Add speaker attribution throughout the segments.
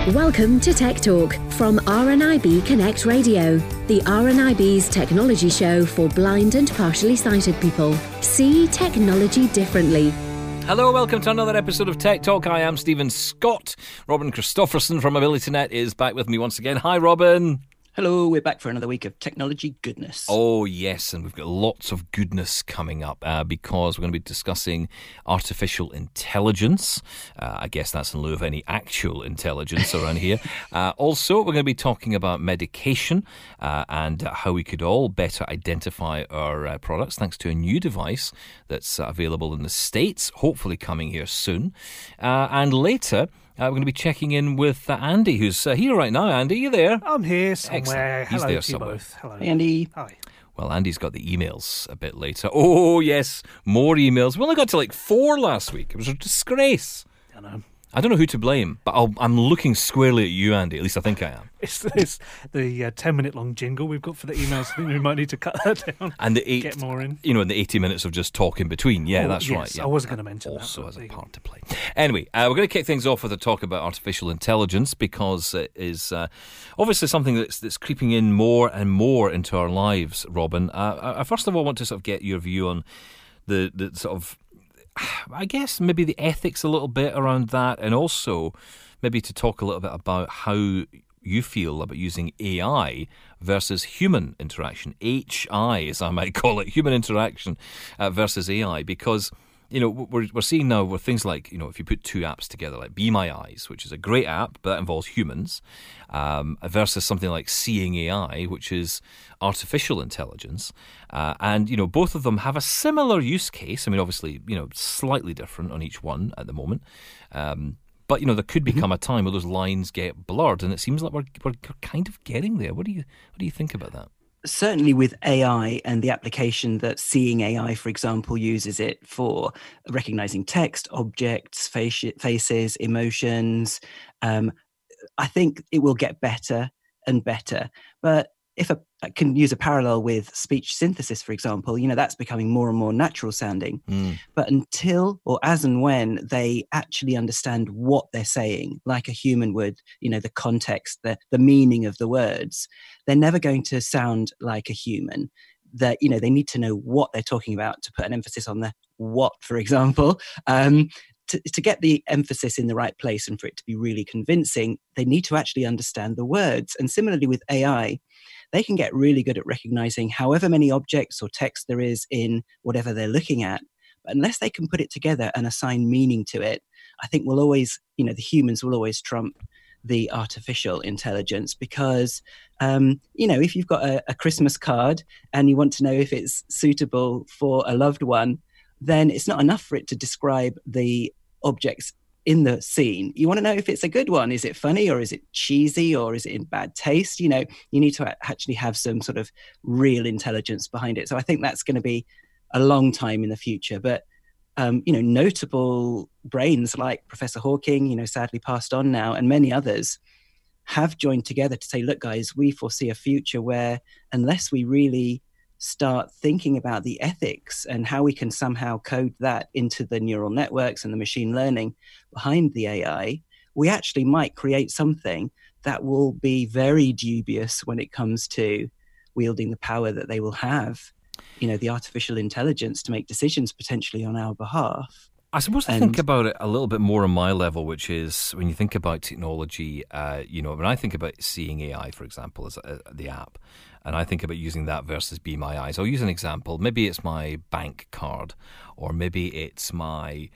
Speaker 1: Welcome to Tech Talk from RNIB Connect Radio, the RNIB's technology show for blind and partially sighted people. See technology differently.
Speaker 2: Hello, welcome to another episode of Tech Talk. I am Stephen Scott. Robin Christopherson from AbilityNet is back with me once again. Hi, Robin.
Speaker 3: Hello, we're back for another week of technology goodness.
Speaker 2: Oh, yes, and we've got lots of goodness coming up because we're going to be discussing artificial intelligence. I guess that's in lieu of any actual intelligence around here. Also, we're going to be talking about medication and how we could all better identify our products thanks to a new device that's available in the States, hopefully coming here soon. And later, we're going to be checking in with Andy, who's here right now. Andy, you there?
Speaker 4: I'm here somewhere.
Speaker 2: Excellent. He's
Speaker 4: Hello
Speaker 2: there
Speaker 4: to you
Speaker 2: somewhere.
Speaker 4: both. Hello.
Speaker 3: Hey, Andy.
Speaker 4: Hi.
Speaker 2: Well, Andy's got the emails a bit later. Oh, yes, more emails. We only got to like 4 last week. It was a disgrace.
Speaker 4: I know.
Speaker 2: I don't know who to blame, but I'm looking squarely at you, Andy. At least I think I am.
Speaker 4: It's the 10-minute long jingle we've got for the emails. I think we might need to cut that down.
Speaker 2: And the
Speaker 4: get more in.
Speaker 2: and the 80 minutes of just talk in between. Yeah, that's
Speaker 4: yes,
Speaker 2: right. Yeah.
Speaker 4: I wasn't going to mention
Speaker 2: also
Speaker 4: that.
Speaker 2: has a part to play. Anyway, we're going to kick things off with a talk about artificial intelligence because it is obviously something that's creeping in more and more into our lives, Robin. I first of all want to sort of get your view on the sort of, I guess, maybe the ethics a little bit around that, and also maybe to talk a little bit about how you feel about using AI versus human interaction, HI as I might call it, human interaction versus AI, because we're seeing now with things like, if you put 2 apps together, like Be My Eyes, which is a great app, but that involves humans, versus something like Seeing AI, which is artificial intelligence. And both of them have a similar use case. I mean, obviously, slightly different on each one at the moment. But, there could become a time where those lines get blurred, and it seems like we're kind of getting there. What do you think about that?
Speaker 3: Certainly with AI and the application that Seeing AI, for example, uses it for recognizing text, objects, faces, emotions. I think it will get better and better. But if I can use a parallel with speech synthesis, for example, that's becoming more and more natural sounding. But until or as and when they actually understand what they're saying, like a human would, the context, the meaning of the words, they're never going to sound like a human. That, they need to know what they're talking about to put an emphasis on the what, for example. To get the emphasis in the right place and for it to be really convincing, they need to actually understand the words. And similarly with AI, they can get really good at recognizing however many objects or text there is in whatever they're looking at. But unless they can put it together and assign meaning to it, I think we'll always, the humans will always trump the artificial intelligence because, if you've got a Christmas card and you want to know if it's suitable for a loved one, then it's not enough for it to describe the objects in the scene. You want to know if it's a good one. Is it funny or is it cheesy or is it in bad taste? You need to actually have some sort of real intelligence behind it. So I think that's going to be a long time in the future. But, notable brains like Professor Hawking, sadly passed on now, and many others have joined together to say, look, guys, we foresee a future where unless we really start thinking about the ethics and how we can somehow code that into the neural networks and the machine learning behind the AI, we actually might create something that will be very dubious when it comes to wielding the power that they will have, the artificial intelligence to make decisions potentially on our behalf.
Speaker 2: I suppose to think about it a little bit more on my level, which is when you think about technology, when I think about Seeing AI, for example, as the app, and I think about using that versus Be My Eyes. I'll use an example. Maybe it's my bank card, or maybe it's my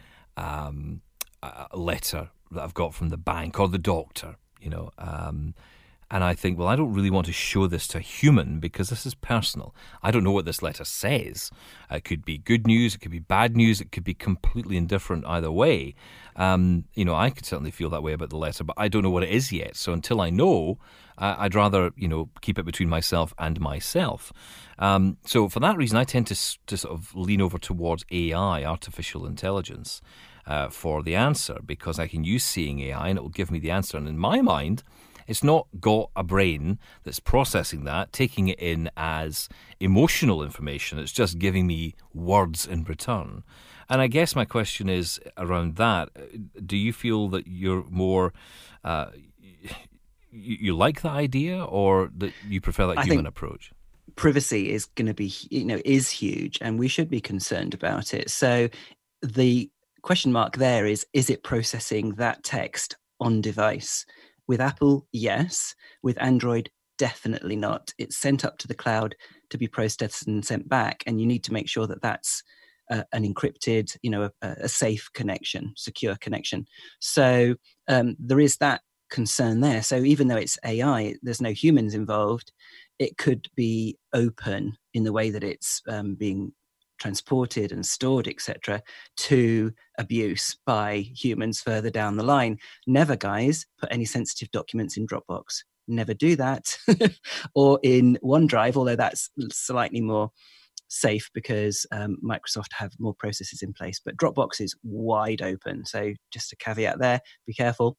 Speaker 2: letter that I've got from the bank or the doctor, and I think, well, I don't really want to show this to a human because this is personal. I don't know what this letter says. It could be good news, it could be bad news, it could be completely indifferent either way. I could certainly feel that way about the letter, but I don't know what it is yet. So until I know, I'd rather, keep it between myself and myself. So for that reason, I tend to sort of lean over towards AI, artificial intelligence, for the answer, because I can use Seeing AI and it will give me the answer. And in my mind, it's not got a brain that's processing that, taking it in as emotional information. It's just giving me words in return. And I guess my question is around that. Do you feel that you're more you like that idea, or that you prefer that human approach?
Speaker 3: Privacy is going to be, is huge, and we should be concerned about it. So the question mark there is it processing that text on device? With Apple, yes. With Android, definitely not. It's sent up to the cloud to be processed and sent back, and you need to make sure that that's an encrypted, a safe connection, secure connection. So there is that concern there. So even though it's AI, there's no humans involved, it could be open in the way that it's being transported and stored, etc., to abuse by humans further down the line. Never, guys, put any sensitive documents in Dropbox. Never do that. Or in OneDrive, although that's slightly more safe because Microsoft have more processes in place. But Dropbox is wide open. So just a caveat there, be careful.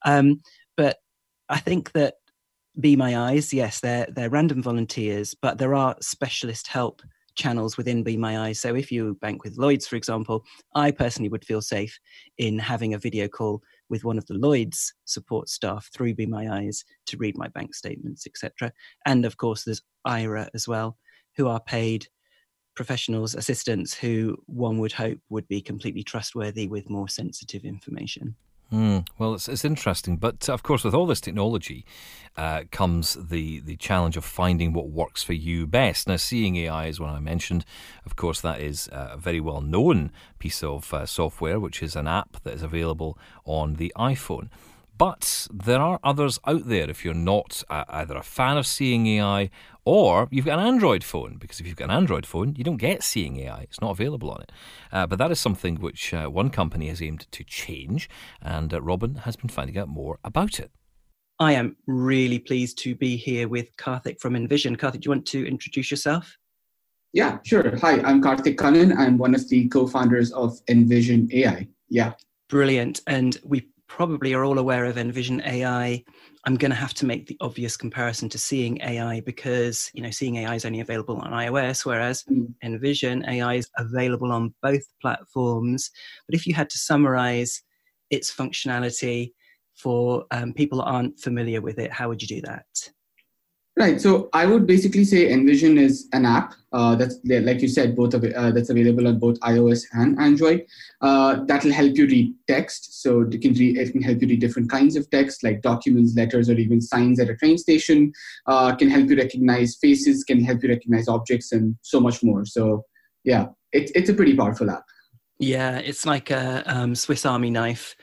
Speaker 3: But I think that Be My Eyes, yes, they're random volunteers, but there are specialist help channels within Be My Eyes. So if you bank with Lloyds, for example, I personally would feel safe in having a video call with one of the Lloyds support staff through Be My Eyes to read my bank statements, etc. And of course, there's Aira as well, who are paid professionals, assistants, who one would hope would be completely trustworthy with more sensitive information.
Speaker 2: Well, it's interesting, but of course, with all this technology comes the challenge of finding what works for you best. Now, Seeing AI is one I mentioned. Of course, that is a very well-known piece of software, which is an app that is available on the iPhone. But there are others out there if you're not either a fan of Seeing AI or you've got an Android phone, because if you've got an Android phone, you don't get Seeing AI. It's not available on it. But that is something which one company has aimed to change, and Robin has been finding out more about it.
Speaker 3: I am really pleased to be here with Karthik from Envision. Karthik, do you want to introduce yourself?
Speaker 5: Yeah, sure. Hi, I'm Karthik Kannan. I'm one of the co-founders of Envision AI. Yeah.
Speaker 3: Brilliant. And we probably are all aware of Envision AI. I'm going to have to make the obvious comparison to Seeing AI because, Seeing AI is only available on iOS, whereas Envision AI is available on both platforms. But if you had to summarize its functionality for people that aren't familiar with it, how would you do that?
Speaker 5: Right. So I would basically say Envision is an app that's, like you said, that's available on both iOS and Android. That will help you read text. So it can help you read different kinds of text, like documents, letters, or even signs at a train station. Can help you recognize faces, can help you recognize objects, and so much more. So yeah, it's a pretty powerful app.
Speaker 3: Yeah, it's like a Swiss Army knife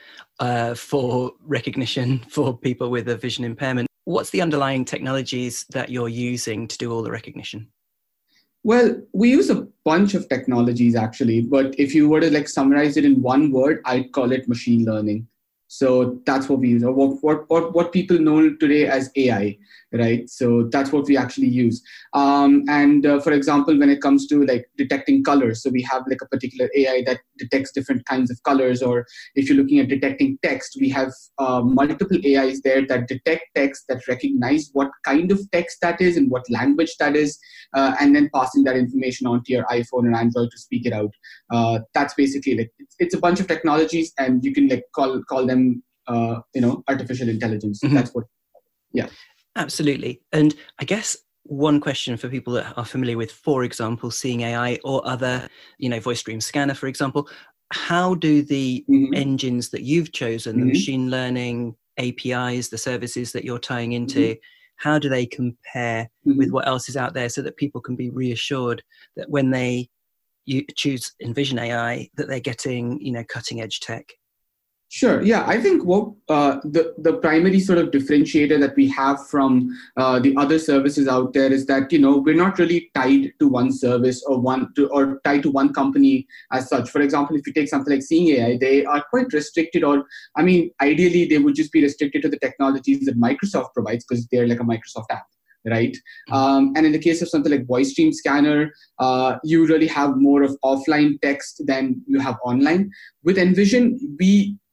Speaker 3: for recognition for people with a vision impairment. What's the underlying technologies that you're using to do all the recognition?
Speaker 5: Well, we use a bunch of technologies actually, but if you were to summarize it in one word, I'd call it machine learning. So that's what we use, or what people know today as AI, right? So that's what we actually use. For example, when it comes to detecting colors, so we have a particular AI that detects different kinds of colors. Or if you're looking at detecting text, we have multiple AIs there that detect text, that recognize what kind of text that is and what language that is, and then passing that information onto your iPhone and Android to speak it out. That's basically it's a bunch of technologies, and you can call them artificial intelligence.
Speaker 3: Mm-hmm.
Speaker 5: That's what. Yeah,
Speaker 3: absolutely. And I guess one question for people that are familiar with, for example, Seeing AI or other, Voice Stream Scanner, for example, how do the engines that you've chosen, the machine learning APIs, the services that you're tying into, how do they compare with what else is out there, so that people can be reassured that when you choose Envision AI, that they're getting, cutting edge tech?
Speaker 5: Sure. Yeah, I think what the primary sort of differentiator that we have from the other services out there is that we're not really tied to one service or tied to one company as such. For example, if you take something like Seeing AI, they are quite restricted, ideally they would just be restricted to the technologies that Microsoft provides because they're like a Microsoft app. Right. And in the case of something like Voice Stream Scanner, you really have more of offline text than you have online. With Envision, we pick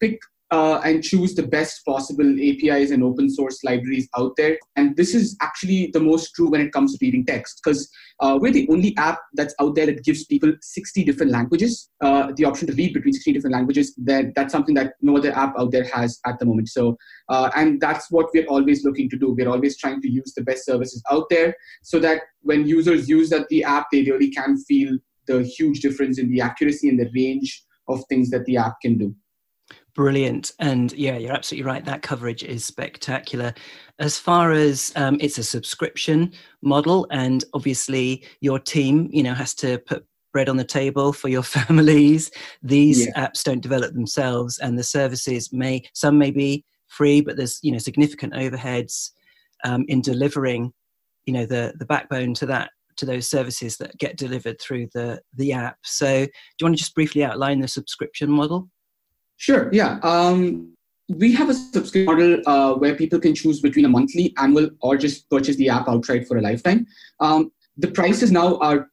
Speaker 5: and choose the best possible APIs and open source libraries out there. And this is actually the most true when it comes to reading text, because we're the only app that's out there that gives people 60 different languages, the option to read between 60 different languages. That's something that no other app out there has at the moment. So, and that's what we're always looking to do. We're always trying to use the best services out there so that when users use the app, they really can feel the huge difference in the accuracy and the range of things that the app can do.
Speaker 3: Brilliant. And yeah, you're absolutely right. That coverage is spectacular. As far as it's a subscription model, and obviously your team, has to put bread on the table for your families. These apps don't develop themselves, and the services may be free, but there's, significant overheads in delivering, the backbone to those services that get delivered through the app. So do you want to just briefly outline the subscription model?
Speaker 5: Sure, yeah. We have a subscription model where people can choose between a monthly, annual, or just purchase the app outright for a lifetime. The prices now are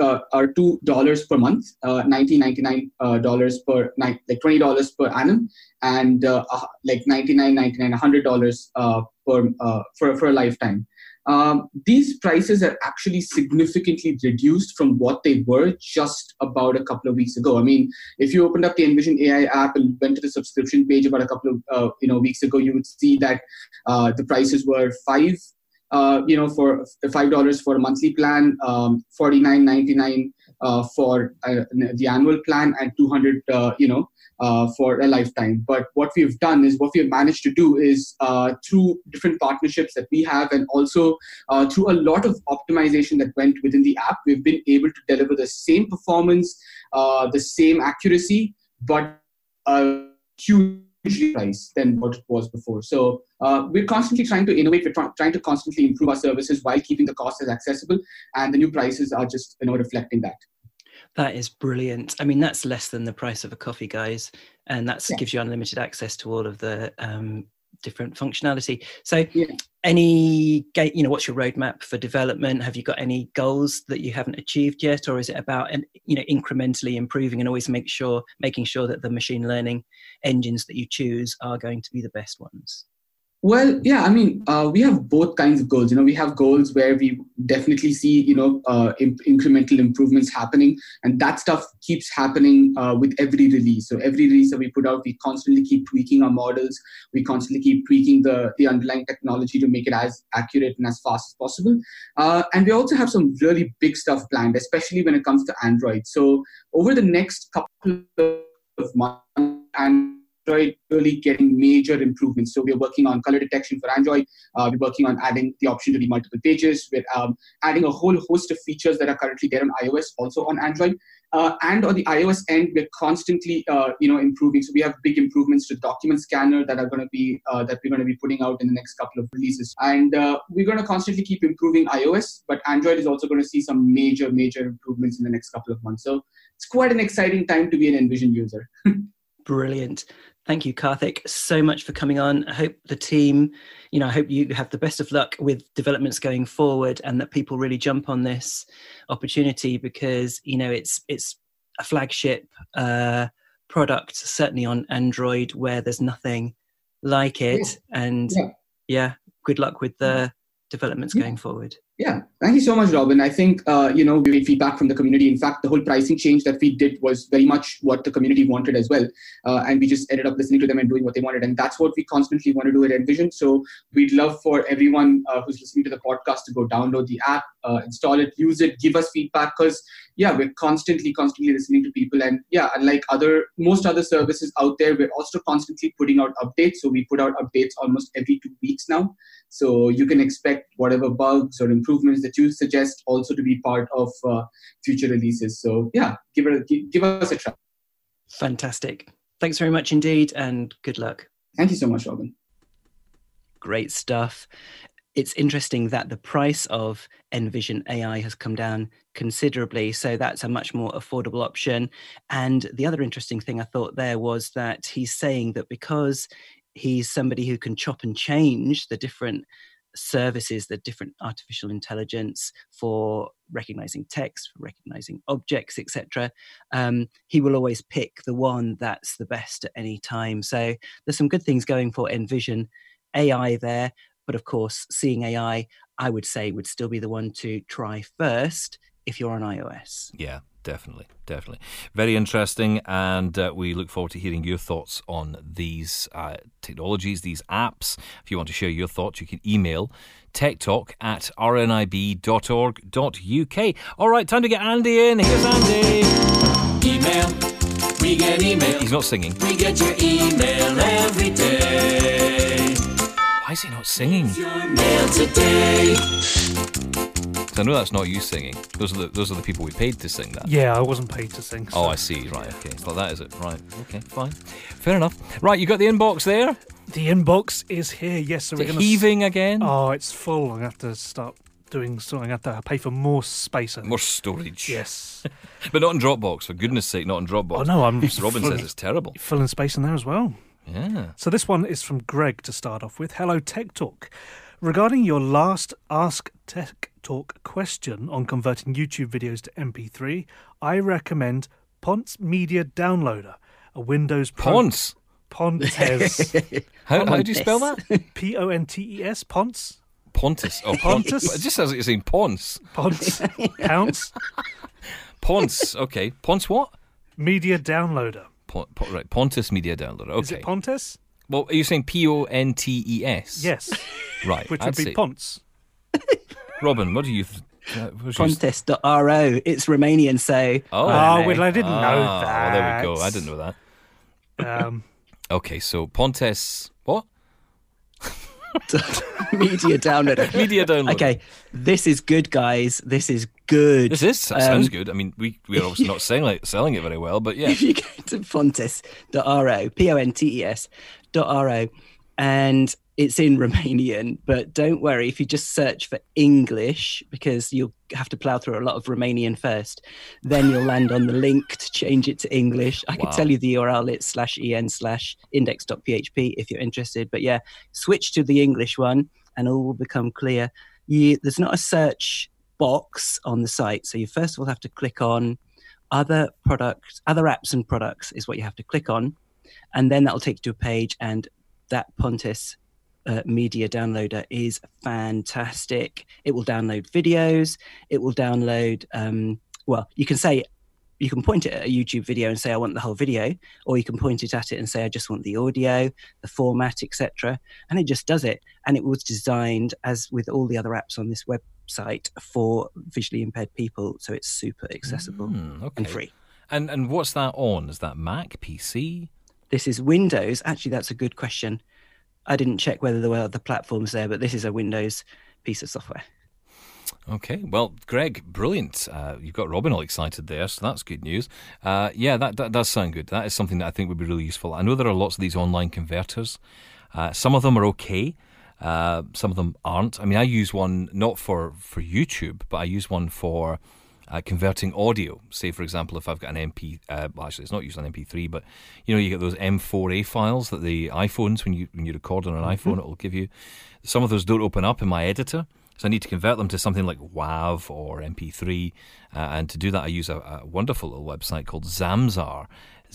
Speaker 5: $2 per month, $19.99 per night, like $20 per annum, and like $99.99, $100 for a lifetime. These prices are actually significantly reduced from what they were just about a couple of weeks ago. I mean, if you opened up the Envision AI app and went to the subscription page about a couple of weeks ago, you would see that the prices were for $5 for a monthly plan, $49.99 for the annual plan, and $200 for a lifetime. But what we've managed to do is through different partnerships that we have, and also through a lot of optimization that went within the app, we've been able to deliver the same performance, the same accuracy, but hugely price than what it was before. So we're constantly trying to innovate. We're trying to constantly improve our services while keeping the cost as accessible, and the new prices are just reflecting that.
Speaker 3: That is brilliant. I mean, that's less than the price of a coffee, guys, and that gives you unlimited access to all of the different functionality. So what's your roadmap for development? Have you got any goals that you haven't achieved yet, or is it about incrementally improving and always making sure that the machine learning engines that you choose are going to be the best ones?
Speaker 5: Well, yeah, I mean, we have both kinds of goals. We have goals where we definitely see, incremental improvements happening, and that stuff keeps happening with every release. So every release that we put out, we constantly keep tweaking our models. We constantly keep tweaking the underlying technology to make it as accurate and as fast as possible. And we also have some really big stuff planned, especially when it comes to Android. So over the next couple of months, Android really getting major improvements. So we're working on color detection for Android. We're working on adding the option to read multiple pages. We're adding a whole host of features that are currently there on iOS, also on Android. And on the iOS end, we're constantly, improving. So we have big improvements to the document scanner that are going to be that we're going to be putting out in the next couple of releases. And we're going to constantly keep improving iOS, but Android is also going to see some major improvements in the next couple of months. So it's quite an exciting time to be an Envision user.
Speaker 3: Brilliant. Thank you, Karthik, so much for coming on. I hope the team, I hope you have the best of luck with developments going forward, and that people really jump on this opportunity, because, it's a flagship product, certainly on Android, where there's nothing like it. And good luck with the developments going forward.
Speaker 5: Yeah, thank you so much, Robin. I think, we get feedback from the community. In fact, the whole pricing change that we did was very much what the community wanted as well. And we just ended up listening to them and doing what they wanted. And that's what we constantly want to do at Envision. So we'd love for everyone who's listening to the podcast to go download the app, install it, use it, give us feedback, because we're constantly listening to people. And unlike most other services out there, we're also constantly putting out updates. So we put out updates almost every 2 weeks now. So you can expect whatever bugs or improvements that you suggest also to be part of future releases. So give us a try.
Speaker 3: Fantastic. Thanks very much indeed, and good luck.
Speaker 5: Thank you so much, Robin.
Speaker 3: Great stuff. It's interesting that the price of Envision AI has come down considerably, so that's a much more affordable option. And the other interesting thing I thought there was that he's saying that because he's somebody who can chop and change the different services, the different artificial intelligence for recognizing text, for recognizing objects, etc. He will always pick the one that's the best at any time. So there's some good things going for Envision AI there. But of course, Seeing AI, I would say, would still be the one to try first if you're on iOS.
Speaker 2: Yeah, definitely. Very interesting, and we look forward to hearing your thoughts on these technologies, these apps. If you want to share your thoughts, you can email techtalk@rnib.org.uk. All right, time to get Andy in. Here's Andy.
Speaker 6: Email. We get email.
Speaker 2: He's not singing.
Speaker 6: We get your email every day.
Speaker 2: Why is he not singing?
Speaker 6: Your mail today.
Speaker 2: I know that's not you singing. Those are the people we paid to sing that.
Speaker 4: Yeah, I wasn't paid to sing. So.
Speaker 2: Oh, I see. Right, okay. It's like that, is it? Right, okay, fine. Fair enough. Right, you got the inbox there?
Speaker 4: The inbox is here, yes. So
Speaker 2: Is it heaving again?
Speaker 4: Oh, it's full. I'm going to have to start doing something. I have to pay for more space.
Speaker 2: More storage.
Speaker 4: Yes.
Speaker 2: But not in Dropbox, for goodness sake, not in Dropbox.
Speaker 4: Oh, no,
Speaker 2: Robin says it's terrible.
Speaker 4: Filling space in there as well.
Speaker 2: Yeah.
Speaker 4: So this one is from Greg to start off with. Hello, Tech Talk. Regarding your last Ask Tech Talk question on converting YouTube videos to MP3, I recommend Pontes Media Downloader, a Windows
Speaker 2: Pontes?
Speaker 4: Pontes.
Speaker 2: How do you spell that?
Speaker 4: Pontes? Pontes?
Speaker 2: Pontus. Oh,
Speaker 4: Pontus?
Speaker 2: It just sounds like you're saying Ponce.
Speaker 4: Pontes. Pounce?
Speaker 2: Ponce, okay. Ponce what?
Speaker 4: Media Downloader.
Speaker 2: Right, Pontus Media Downloader, okay.
Speaker 4: Is it Pontes?
Speaker 2: Well, are you saying Pontes?
Speaker 4: Yes.
Speaker 2: Right.
Speaker 4: Which would be Ponce.
Speaker 2: Robin, what do you...
Speaker 3: Pontes.ro. It's Romanian, so...
Speaker 2: Oh,
Speaker 4: well, I didn't know that.
Speaker 2: Oh, there we go. I didn't know that. Okay, so Pontes... What?
Speaker 3: Media Downloader.
Speaker 2: Media Downloader.
Speaker 3: Okay, this is good, guys. This is good.
Speaker 2: That sounds good. I mean, we're obviously not selling it very well, but yeah.
Speaker 3: If you go to Pontes.ro, Pontes.ro, and it's in Romanian, but don't worry if you just search for English, because you'll have to plow through a lot of Romanian first, then you'll land on the link to change it to English. I can tell you the URL, it's /en/index.php if you're interested, but yeah, switch to the English one and all will become clear. There's not a search box on the site, so you first of all have to click on other apps and products is what you have to click on, and then that'll take you to a page, and that Pontes Media Downloader is fantastic. It will download videos. It will download, you can point it at a YouTube video and say, I want the whole video, or you can point it at it and say, I just want the audio, the format, etc. And it just does it. And it was designed, as with all the other apps on this website, for visually impaired people. So it's super accessible and free.
Speaker 2: And what's that on? Is that Mac, PC?
Speaker 3: This is Windows. Actually, that's a good question. I didn't check whether there were other platforms there, but this is a Windows piece of software.
Speaker 2: Okay, well, Greg, brilliant. You've got Robin all excited there, so that's good news. Yeah, that does sound good. That is something that I think would be really useful. I know there are lots of these online converters. Some of them are okay. Some of them aren't. I mean, I use one not for YouTube, but I use one for converting audio. Say, for example, if I've got an actually, it's not usually an MP3, but you get those M4A files that the iPhones, when you record on an iPhone, it will give you. Some of those don't open up in my editor, so I need to convert them to something like WAV or MP3. And to do that, I use a wonderful little website called Zamzar,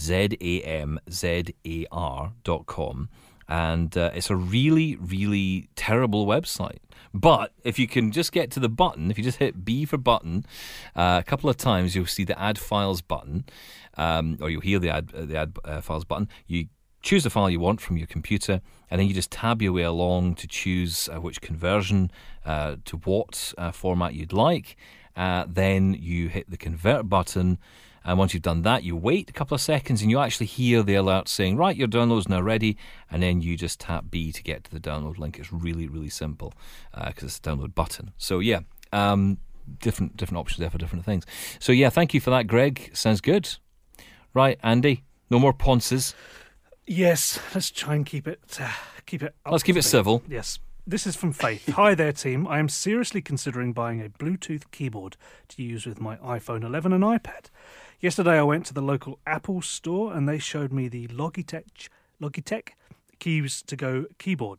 Speaker 2: ZAMZAR.com. And it's a really, really terrible website. But if you can just get to the button, if you just hit B for button a couple of times, you'll see the Add Files button, or you'll hear the Add Files button. You choose the file you want from your computer, and then you just tab your way along to choose which conversion to what format you'd like. Then you hit the Convert button. And once you've done that, you wait a couple of seconds and you actually hear the alert saying, right, your download's now ready. And then you just tap B to get to the download link. It's really, really simple because it's a download button. So, yeah, different options there for different things. So, yeah, thank you for that, Greg. Sounds good. Right, Andy, no more Ponces.
Speaker 4: Yes, let's try and keep it
Speaker 2: Let's keep it civil.
Speaker 4: Yes. This is from Faith. Hi there, team. I am seriously considering buying a Bluetooth keyboard to use with my iPhone 11 and iPad. Yesterday I went to the local Apple store and they showed me the Logitech Keys to Go keyboard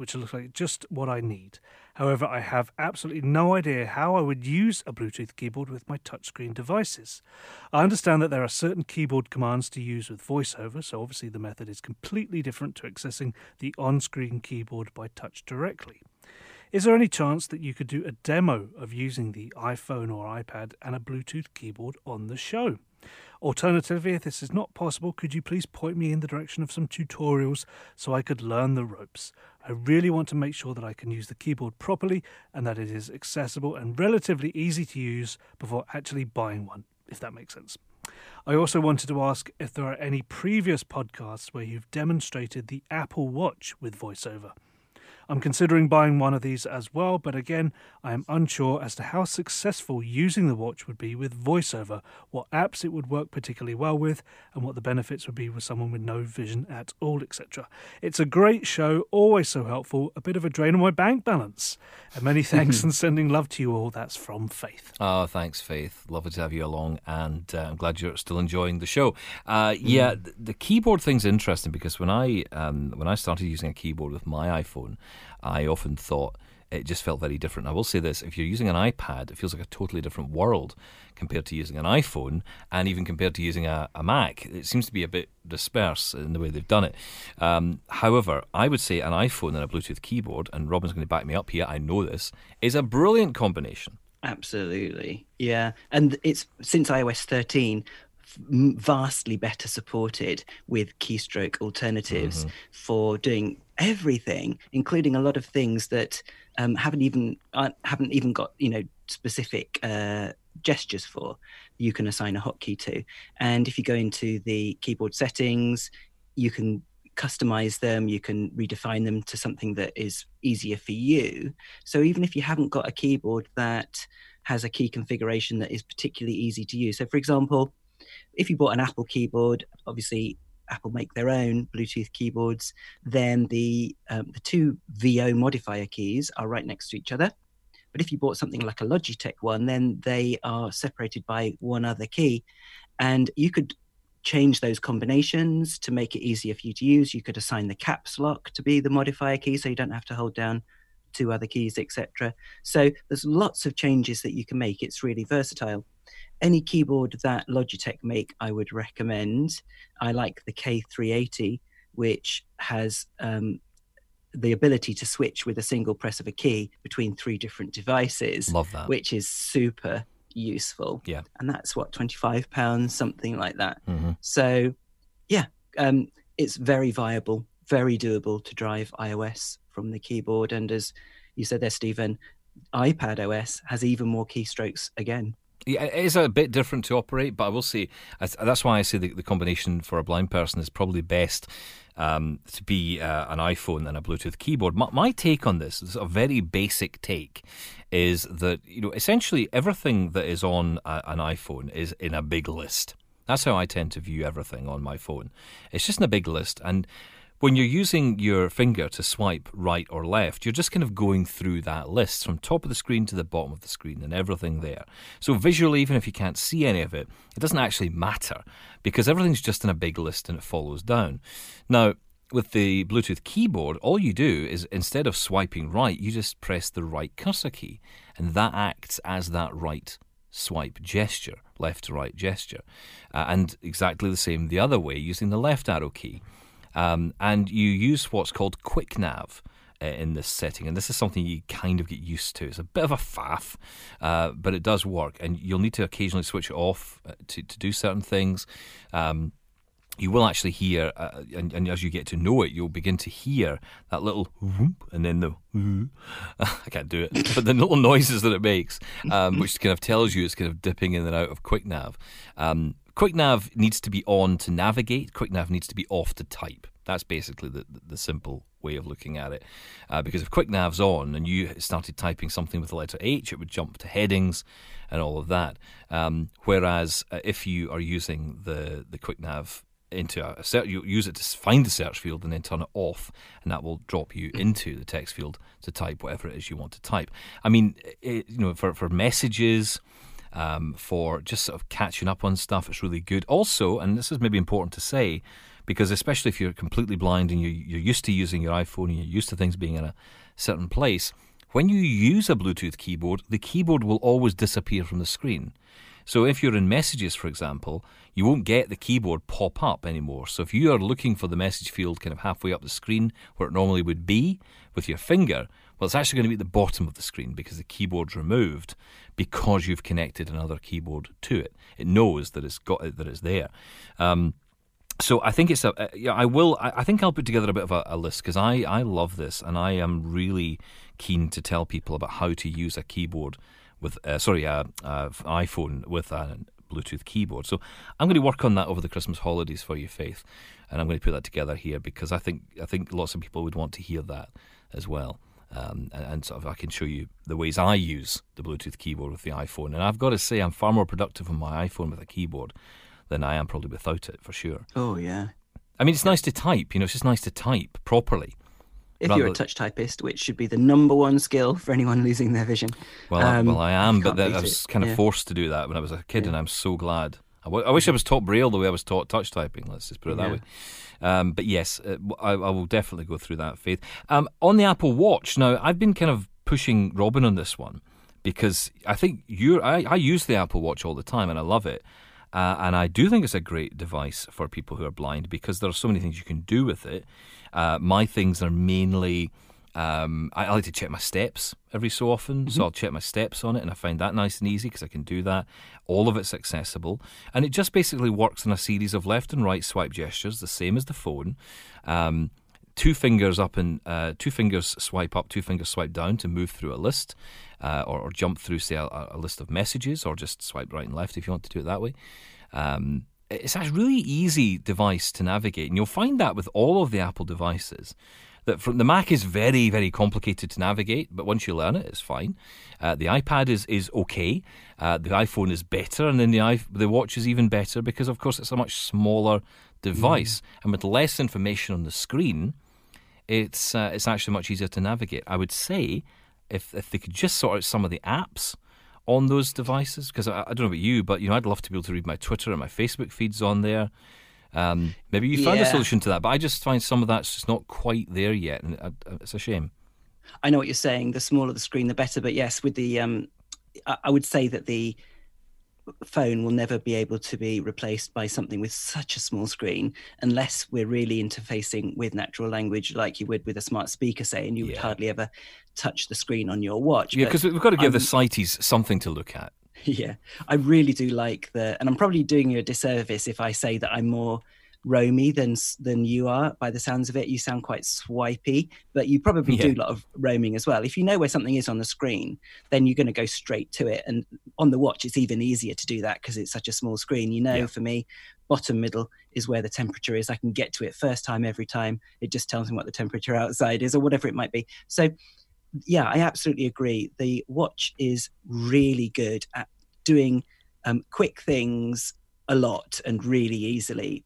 Speaker 4: which looks like just what I need. However, I have absolutely no idea how I would use a Bluetooth keyboard with my touchscreen devices. I understand that there are certain keyboard commands to use with VoiceOver, so obviously the method is completely different to accessing the on-screen keyboard by touch directly. Is there any chance that you could do a demo of using the iPhone or iPad and a Bluetooth keyboard on the show? Alternatively, if this is not possible, could you please point me in the direction of some tutorials so I could learn the ropes? I really want to make sure that I can use the keyboard properly and that it is accessible and relatively easy to use before actually buying one, if that makes sense. I also wanted to ask if there are any previous podcasts where you've demonstrated the Apple Watch with VoiceOver. I'm considering buying one of these as well, but again, I am unsure as to how successful using the watch would be with VoiceOver, what apps it would work particularly well with, and what the benefits would be with someone with no vision at all, etc. It's a great show, always so helpful, a bit of a drain on my bank balance. And many thanks and sending love to you all. That's from Faith.
Speaker 2: Oh, thanks, Faith. Lovely to have you along, and I'm glad you're still enjoying the show. The keyboard thing's interesting because when I started using a keyboard with my iPhone, I often thought it just felt very different. I will say this, if you're using an iPad, it feels like a totally different world compared to using an iPhone, and even compared to using a Mac. It seems to be a bit dispersed in the way they've done it. However, I would say an iPhone and a Bluetooth keyboard, and Robin's going to back me up here, I know this, is a brilliant combination.
Speaker 3: Absolutely. Yeah. And it's since iOS 13, vastly better supported with keystroke alternatives for doing everything, including a lot of things that haven't even got specific gestures for. You can assign a hotkey to, and if you go into the keyboard settings, you can customize them, you can redefine them to something that is easier for you. So even if you haven't got a keyboard that has a key configuration that is particularly easy to use, so for example, if you bought an Apple keyboard, obviously Apple make their own Bluetooth keyboards, then the two VO modifier keys are right next to each other. But if you bought something like a Logitech one, then they are separated by one other key. And you could change those combinations to make it easier for you to use. You could assign the caps lock to be the modifier key, so you don't have to hold down two other keys, etc. So there's lots of changes that you can make. It's really versatile. Any keyboard that Logitech make, I would recommend. I like the K380, which has the ability to switch with a single press of a key between three different devices.
Speaker 2: Love that.
Speaker 3: Which is super useful.
Speaker 2: Yeah.
Speaker 3: And that's what, £25, something like that. So, yeah, it's very viable, very doable to drive iOS from the keyboard. And as you said there, Stephen, iPad OS has even more keystrokes again.
Speaker 2: Yeah, it is a bit different to operate, but I will say that's why I say the combination for a blind person is probably best to be an iPhone and a Bluetooth keyboard. My take on this is a very basic take, is that essentially everything that is on an iPhone is in a big list. That's how I tend to view everything on my phone. It's just in a big list, and when you're using your finger to swipe right or left, you're just kind of going through that list from top of the screen to the bottom of the screen and everything there. So visually, even if you can't see any of it, it doesn't actually matter because everything's just in a big list and it follows down. Now, with the Bluetooth keyboard, all you do is instead of swiping right, you just press the right cursor key, and that acts as that right swipe gesture, left to right gesture. And exactly the same the other way using the left arrow key. And you use what's called QuickNav in this setting, and this is something you kind of get used to. It's a bit of a faff, but it does work, and you'll need to occasionally switch it off to do certain things. You will actually hear, and as you get to know it, you'll begin to hear that little whoop, and then the whoo. I can't do it, but the little noises that it makes, which kind of tells you it's kind of dipping in and out of QuickNav. QuickNav needs to be on to navigate. QuickNav needs to be off to type. That's basically the simple way of looking at it. Because if QuickNav's on and you started typing something with the letter H, it would jump to headings and all of that. Whereas if you are using the QuickNav into a search, you use it to find the search field and then turn it off, and that will drop you into the text field to type whatever it is you want to type. I mean, for messages, for just sort of catching up on stuff, it's really good. Also, and this is maybe important to say, Because especially if you're completely blind and you're used to using your iPhone and you're used to things being in a certain place, when you use a Bluetooth keyboard, the keyboard will always disappear from the screen. So if you're in Messages, for example, you won't get the keyboard pop up anymore. So if you are looking for the message field kind of halfway up the screen where it normally would be with your finger, well, it's actually going to be at the bottom of the screen because the keyboard's removed because you've connected another keyboard to it. It knows that it's there. So I think I think I'll put together a bit of a list because I love this and I am really keen to tell people about how to use a keyboard with iPhone with a Bluetooth keyboard. So I'm going to work on that over the Christmas holidays for you, Faith, and I'm going to put that together here because I think lots of people would want to hear that as well. And sort of I can show you the ways I use the Bluetooth keyboard with the iPhone. And I've got to say I'm far more productive on my iPhone with a keyboard than I am probably without it, for sure.
Speaker 3: Oh, yeah.
Speaker 2: I mean, it's nice to type, it's just nice to type properly.
Speaker 3: If you're a touch typist, which should be the number one skill for anyone losing their vision.
Speaker 2: Well, I am, but I was kind of forced to do that when I was a kid, and I'm so glad. I wish I was taught Braille the way I was taught touch typing, let's just put it that way. But yes, I will definitely go through that, Faith. On the Apple Watch, now, I've been kind of pushing Robin on this one because I think I use the Apple Watch all the time and I love it. And I do think it's a great device for people who are blind because there are so many things you can do with it. My things are mainly, I like to check my steps every so often, so I'll check my steps on it, and I find that nice and easy because I can do that. All of it's accessible, and it just basically works in a series of left and right swipe gestures, the same as the phone. 2 fingers up and 2 fingers swipe up, 2 fingers swipe down to move through a list, or jump through, say, a list of messages, or just swipe right and left if you want to do it that way. It's a really easy device to navigate, and you'll find that with all of the Apple devices. That from the Mac is very, very complicated to navigate, but once you learn it, it's fine. The iPad is okay. The iPhone is better, and then the Watch is even better because, of course, it's a much smaller device, and with less information on the screen, it's actually much easier to navigate. I would say if they could just sort out some of the apps on those devices, because I don't know about you, but I'd love to be able to read my Twitter and my Facebook feeds on there. Maybe you found a solution to that, but I just find some of that's just not quite there yet, and it's a shame.
Speaker 3: I know what you're saying. The smaller the screen, the better. But yes, with the, I would say that the phone will never be able to be replaced by something with such a small screen unless we're really interfacing with natural language like you would with a smart speaker, say, and you would hardly ever touch the screen on your watch.
Speaker 2: Yeah, because we've got to give the sighties something to look at.
Speaker 3: Yeah, I really do like and I'm probably doing you a disservice if I say that I'm more roamy than you are. By the sounds of it, you sound quite swipey, but you probably do a lot of roaming as well. If you know where something is on the screen, then you're going to go straight to it. And on the watch, it's even easier to do that because it's such a small screen. For me, bottom middle is where the temperature is. I can get to it first time every time. It just tells me what the temperature outside is or whatever it might be. So yeah, I absolutely agree. The watch is really good at doing quick things a lot and really easily.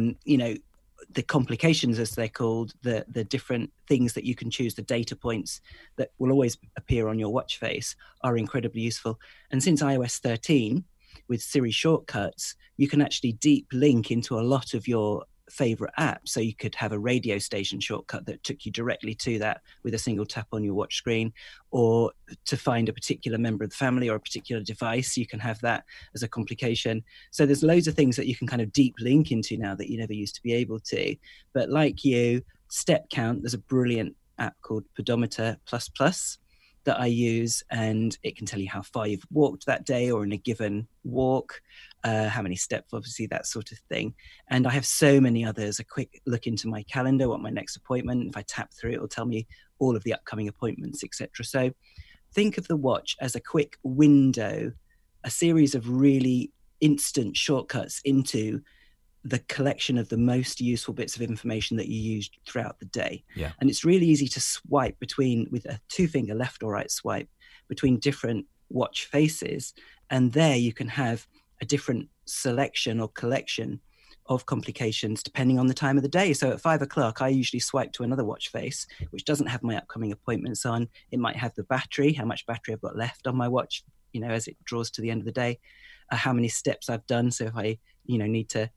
Speaker 3: The complications, as they're called, the different things that you can choose, the data points that will always appear on your watch face are incredibly useful. And since iOS 13, with Siri shortcuts, you can actually deep link into a lot of your favorite apps. So you could have a radio station shortcut that took you directly to that with a single tap on your watch screen, or to find a particular member of the family or a particular device, you can have that as a complication. So there's loads of things that you can kind of deep link into now that you never used to be able to. But like you, step count, there's a brilliant app called Pedometer Plus that I use, and it can tell you how far you've walked that day or in a given walk, how many steps, obviously, that sort of thing. And I have so many others. A quick look into my calendar, what my next appointment, if I tap through, it will tell me all of the upcoming appointments, etc. So think of the watch as a quick window, a series of really instant shortcuts into the collection of the most useful bits of information that you use throughout the day.
Speaker 2: Yeah.
Speaker 3: And it's really easy to swipe with a 2-finger left or right swipe between different watch faces. And there you can have a different selection or collection of complications depending on the time of the day. So at 5 o'clock, I usually swipe to another watch face, which doesn't have my upcoming appointments on. It might have the battery, how much battery I've got left on my watch, as it draws to the end of the day, how many steps I've done. So if I, need to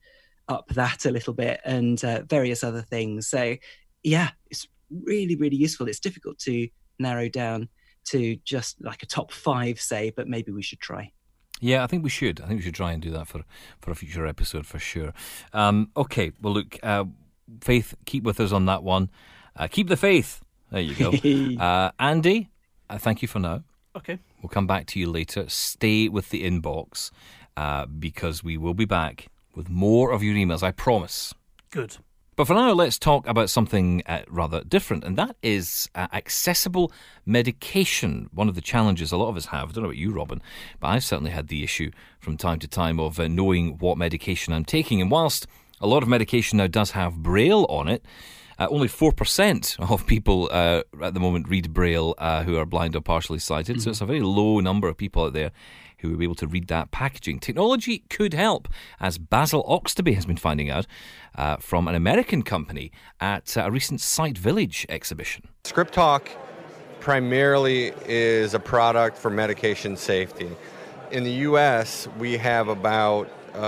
Speaker 3: up that a little bit, and various other things. So yeah, it's really, really useful. It's difficult to narrow down to just like a top 5, say, but maybe we should try.
Speaker 2: Yeah, I think we should. I think we should try and do that for a future episode for sure. Okay, well, look, Faith, keep with us on that one. Keep the faith. There you go. Andy, thank you for now.
Speaker 4: Okay.
Speaker 2: We'll come back to you later. Stay with the inbox because we will be back with more of your emails, I promise.
Speaker 4: Good.
Speaker 2: But for now, let's talk about something rather different, and that is accessible medication. One of the challenges a lot of us have, I don't know about you, Robin, but I've certainly had the issue from time to time of knowing what medication I'm taking. And whilst a lot of medication now does have Braille on it, only 4% of people at the moment read Braille who are blind or partially sighted. So it's a very low number of people out there who will be able to read that packaging. Technology could help, as Basil Oxtoby has been finding out from an American company at a recent Sight Village exhibition.
Speaker 7: ScriptTalk primarily is a product for medication safety. In the U.S., we have about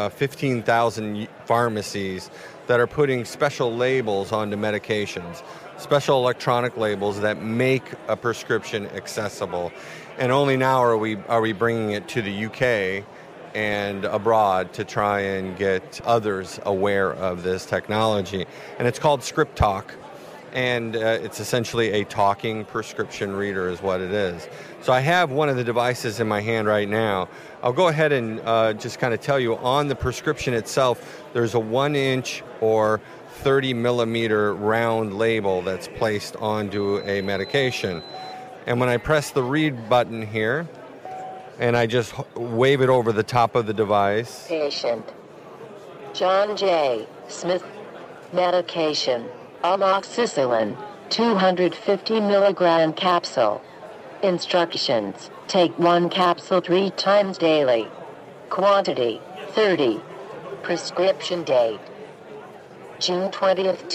Speaker 7: 15,000 pharmacies that are putting special labels onto medications, special electronic labels that make a prescription accessible. And only now are we bringing it to the UK and abroad to try and get others aware of this technology. And it's called ScriptTalk, and it's essentially a talking prescription reader is what it is. So I have one of the devices in my hand right now. I'll go ahead and just kind of tell you, on the prescription itself, there's a 1-inch or 30 millimeter round label that's placed onto a medication. And when I press the read button here, and I just wave it over the top of the device.
Speaker 8: Patient John J. Smith. Medication amoxicillin, 250 milligram capsule. Instructions: take 1 capsule 3 times daily. Quantity: 30. Prescription date: June 20th,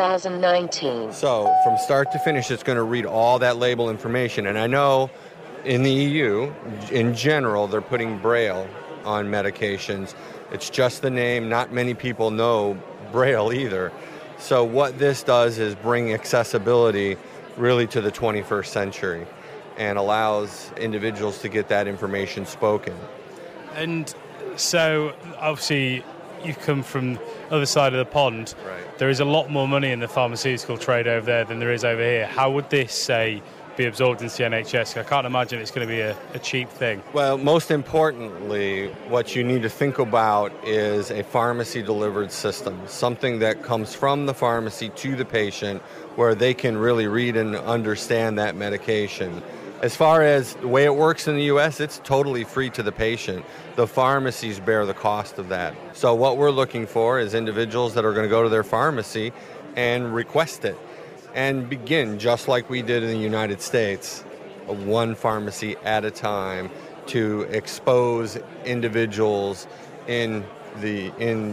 Speaker 8: 2019.
Speaker 7: So from start to finish, it's going to read all that label information. And I know in the EU, in general, they're putting Braille on medications. It's just the name. Not many people know Braille either. So what this does is bring accessibility really to the 21st century and allows individuals to get that information spoken.
Speaker 9: And so obviously you come from the other side of the pond.
Speaker 7: Right.
Speaker 9: There is a lot more money in the pharmaceutical trade over there than there is over here. How would this, say, be absorbed into the NHS? I can't imagine it's going to be a cheap thing.
Speaker 7: Well, most importantly, what you need to think about is a pharmacy-delivered system, something that comes from the pharmacy to the patient where they can really read and understand that medication. As far as the way it works in the U.S., it's totally free to the patient. The pharmacies bear the cost of that. So what we're looking for is individuals that are going to go to their pharmacy and request it and begin, just like we did in the United States, one pharmacy at a time to expose individuals in the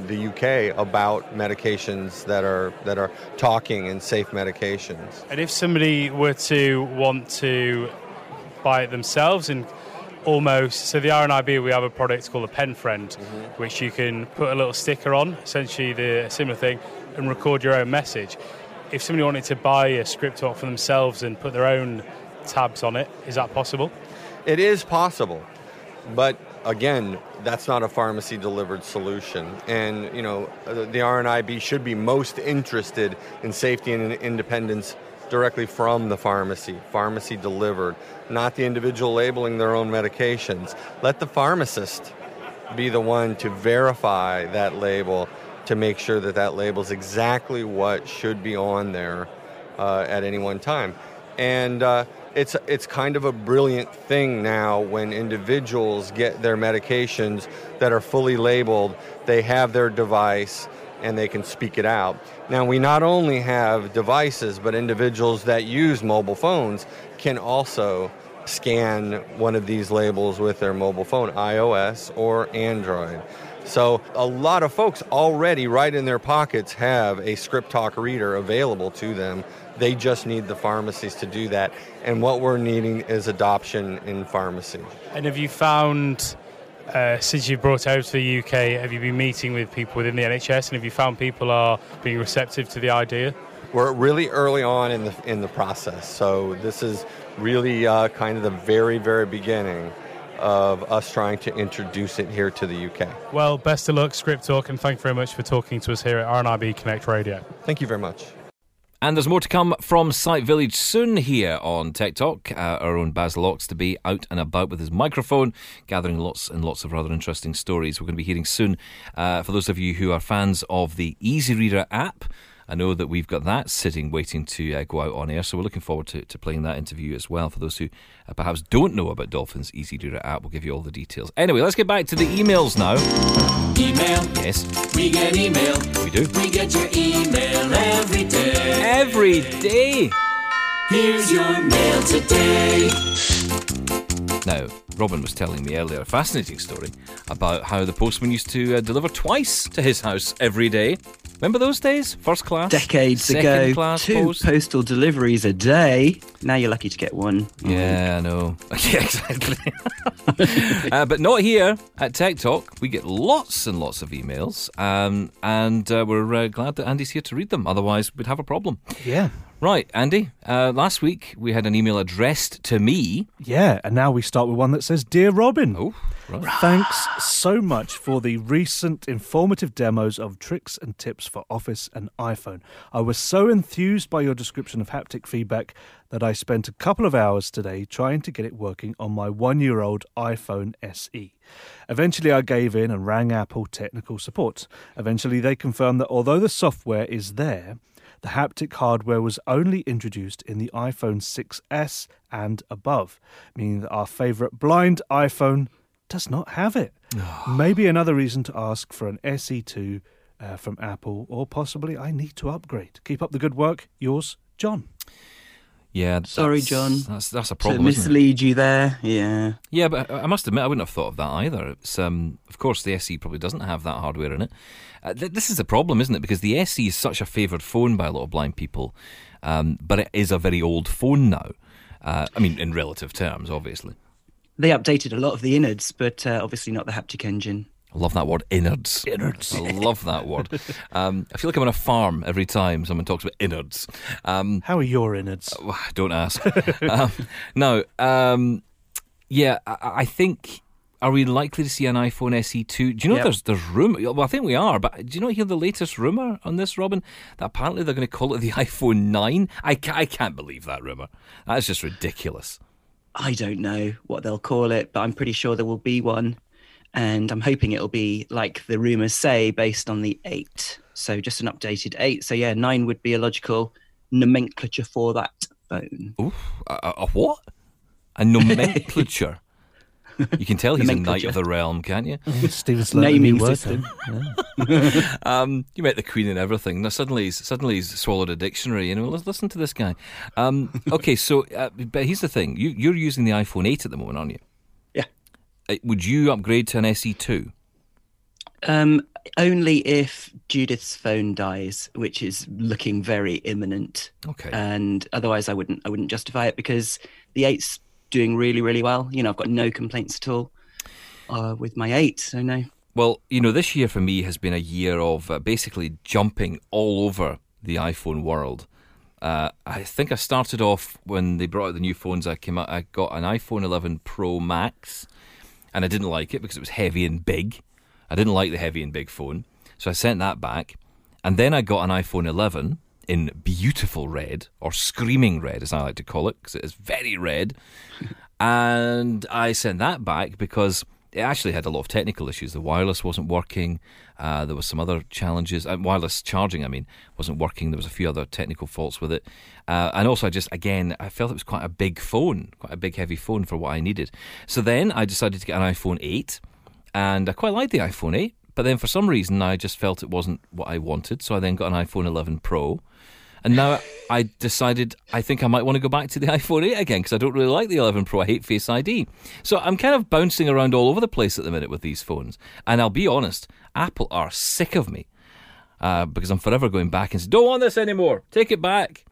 Speaker 7: UK about medications that are talking and safe medications.
Speaker 9: And if somebody were to want to buy it themselves and almost, so the RNIB, we have a product called a Pen Friend, which you can put a little sticker on, essentially the similar thing, and record your own message. If somebody wanted to buy a ScriptTalk for themselves and put their own tabs on it, is that possible?
Speaker 7: It is possible, but again, that's not a pharmacy-delivered solution. And, you know, the RNIB should be most interested in safety and independence directly from the pharmacy delivered, not the individual labeling their own medications. Let the pharmacist be the one to verify that label to make sure that that label is exactly what should be on there at any one time. And it's kind of a brilliant thing now when individuals get their medications that are fully labeled, they have their device, and they can speak it out. Now, we not only have devices, but individuals that use mobile phones can also scan one of these labels with their mobile phone, iOS or Android. So a lot of folks already right in their pockets have a ScriptTalk reader available to them. They just need the pharmacies to do that. And what we're needing is adoption in pharmacy.
Speaker 9: And have you found since you brought it over to the UK, have you been meeting with people within the NHS, and have you found people are being receptive to the idea?
Speaker 7: We're really early on in the process, so this is really kind of the very, very beginning of us trying to introduce it here to the UK.
Speaker 9: Well, best of luck, Script Talk, and thank you very much for talking to us here at RNIB Connect Radio.
Speaker 7: Thank you very much.
Speaker 2: And there's more to come from Site Village soon here on Tech Talk. Our own Basil Ox to be out and about with his microphone, gathering lots and lots of rather interesting stories. We're going to be hearing soon, for those of you who are fans of the Easy Reader app. I know that we've got that sitting, waiting to go out on air, so we're looking forward to playing that interview as well. For those who perhaps don't know about Dolphin's Easy Reader app, we'll give you all the details. Anyway, let's get back to the emails now.
Speaker 6: Email.
Speaker 2: Yes.
Speaker 6: We get email.
Speaker 2: We do.
Speaker 6: We get your email every day.
Speaker 2: Every day.
Speaker 6: Here's your mail today.
Speaker 2: Now, Robin was telling me earlier a fascinating story about how the postman used to deliver twice to his house every day. Remember those days? First class?
Speaker 3: Decades ago.
Speaker 2: Class
Speaker 3: 2
Speaker 2: post.
Speaker 3: postal deliveries a day. Now you're lucky to get one.
Speaker 2: Yeah, I know. Yeah, exactly. But not here at Tech Talk. We get lots and lots of emails, and we're glad that Andy's here to read them. Otherwise, we'd have a problem.
Speaker 4: Yeah.
Speaker 2: Right, Andy, last week we had an email addressed to me.
Speaker 4: Yeah, and now we start with one that says, Dear Robin.
Speaker 2: Oh, right.
Speaker 4: Thanks so much for the recent informative demos of tricks and tips for Office and iPhone. I was so enthused by your description of haptic feedback that I spent a couple of hours today trying to get it working on my 1-year-old iPhone SE. Eventually I gave in and rang Apple technical support. Eventually they confirmed that although the software is there, the haptic hardware was only introduced in the iPhone 6S and above, meaning that our favourite blind iPhone does not have it. Maybe another reason to ask for an SE2 from Apple, or possibly I need to upgrade. Keep up the good work. Yours, John.
Speaker 2: Yeah,
Speaker 3: Sorry, John.
Speaker 2: That's a problem.
Speaker 3: To mislead you there, yeah.
Speaker 2: Yeah, but I must admit, I wouldn't have thought of that either. It's of course, the SE probably doesn't have that hardware in it. This is the problem, isn't it? Because the SE is such a favoured phone by a lot of blind people, but it is a very old phone now. I mean, in relative terms, obviously.
Speaker 3: They updated a lot of the innards, but obviously not the haptic engine.
Speaker 2: I love that word, innards. Innards. I love that word. I feel like I'm on a farm every time someone talks about innards.
Speaker 4: How are your innards?
Speaker 2: Don't ask. Yeah, I think... Are we likely to see an iPhone SE2? Do you know there's rumour? Well, I think we are, but do you not hear the latest rumour on this, Robin? That apparently they're going to call it the iPhone 9? I can't believe that rumour. That's just ridiculous.
Speaker 3: I don't know what they'll call it, but I'm pretty sure there will be one. And I'm hoping it'll be like the rumours say, based on the 8. So just an updated 8. So yeah, 9 would be a logical nomenclature for that phone.
Speaker 2: Ooh, a what? A nomenclature? You can tell he's a knight of the realm, can't you?
Speaker 4: Steven's
Speaker 3: naming system.
Speaker 2: You met the Queen and everything. Now suddenly he's swallowed a dictionary. You know, let's listen to this guy. Okay, so but here's the thing: you're using the iPhone 8 at the moment, aren't you?
Speaker 3: Yeah.
Speaker 2: Would you upgrade to an SE2?
Speaker 3: Only if Judith's phone dies, which is looking very imminent.
Speaker 2: Okay.
Speaker 3: And otherwise, I wouldn't justify it because the 8's doing really, really well. You know, I've got no complaints at all with my 8, so no.
Speaker 2: Well, you know, this year for me has been a year of basically jumping all over the iPhone world. I think I started off when they brought out the new phones. I got an iPhone 11 Pro Max, and I didn't like it because it was heavy and big. I didn't like the heavy and big phone, so I sent that back. And then I got an iPhone 11 in beautiful red, or screaming red as I like to call it, because it is very red. And I sent that back because it actually had a lot of technical issues. The wireless wasn't working. There was some other challenges. Wireless charging, wasn't working. There was a few other technical faults with it. And also I felt it was quite a big phone, quite a big heavy phone for what I needed. So then I decided to get an iPhone 8, and I quite liked the iPhone 8. But then for some reason I just felt it wasn't what I wanted. So I then got an iPhone 11 Pro. And now I decided I think I might want to go back to the iPhone 8 again because I don't really like the 11 Pro. I hate Face ID. So I'm kind of bouncing around all over the place at the minute with these phones. And I'll be honest, Apple are sick of me because I'm forever going back and saying, don't want this anymore, take it back.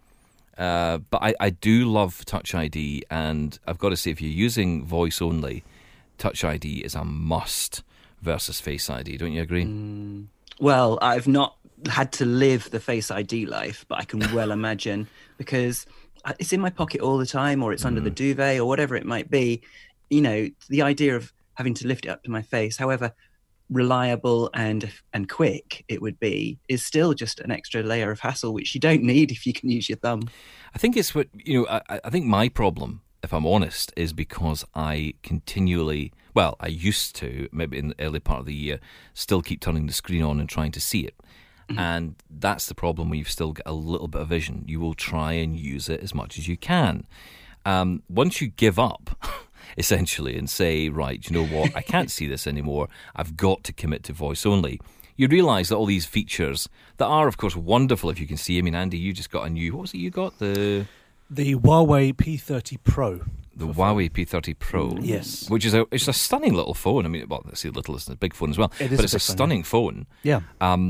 Speaker 2: But I do love Touch ID, and I've got to say, if you're using voice only, Touch ID is a must versus Face ID. Don't you agree?
Speaker 3: Well, I've not had to live the Face ID life, but I can well imagine, because it's in my pocket all the time, or it's under the duvet, or whatever it might be. You know, the idea of having to lift it up to my face, however reliable and quick it would be, is still just an extra layer of hassle, which you don't need if you can use your thumb.
Speaker 2: I think it's what, I think my problem, if I'm honest, is because I continually, I used to, maybe in the early part of the year, still keep turning the screen on and trying to see it. And that's the problem when you've still got a little bit of vision. You will try and use it as much as you can. Once you give up, essentially, and say, right, you know what, I can't see this anymore, I've got to commit to voice only, you realise that all these features that are, of course, wonderful if you can see. I mean, Andy, you just got a new, what was it you got? The
Speaker 4: Huawei P30 Pro.
Speaker 2: The Huawei P30 Pro.
Speaker 4: Yes.
Speaker 2: Which is it's a stunning little phone. I mean, well, let's see, little, it's a big phone as well.
Speaker 4: It is,
Speaker 2: but it's a stunning phone.
Speaker 4: Yeah.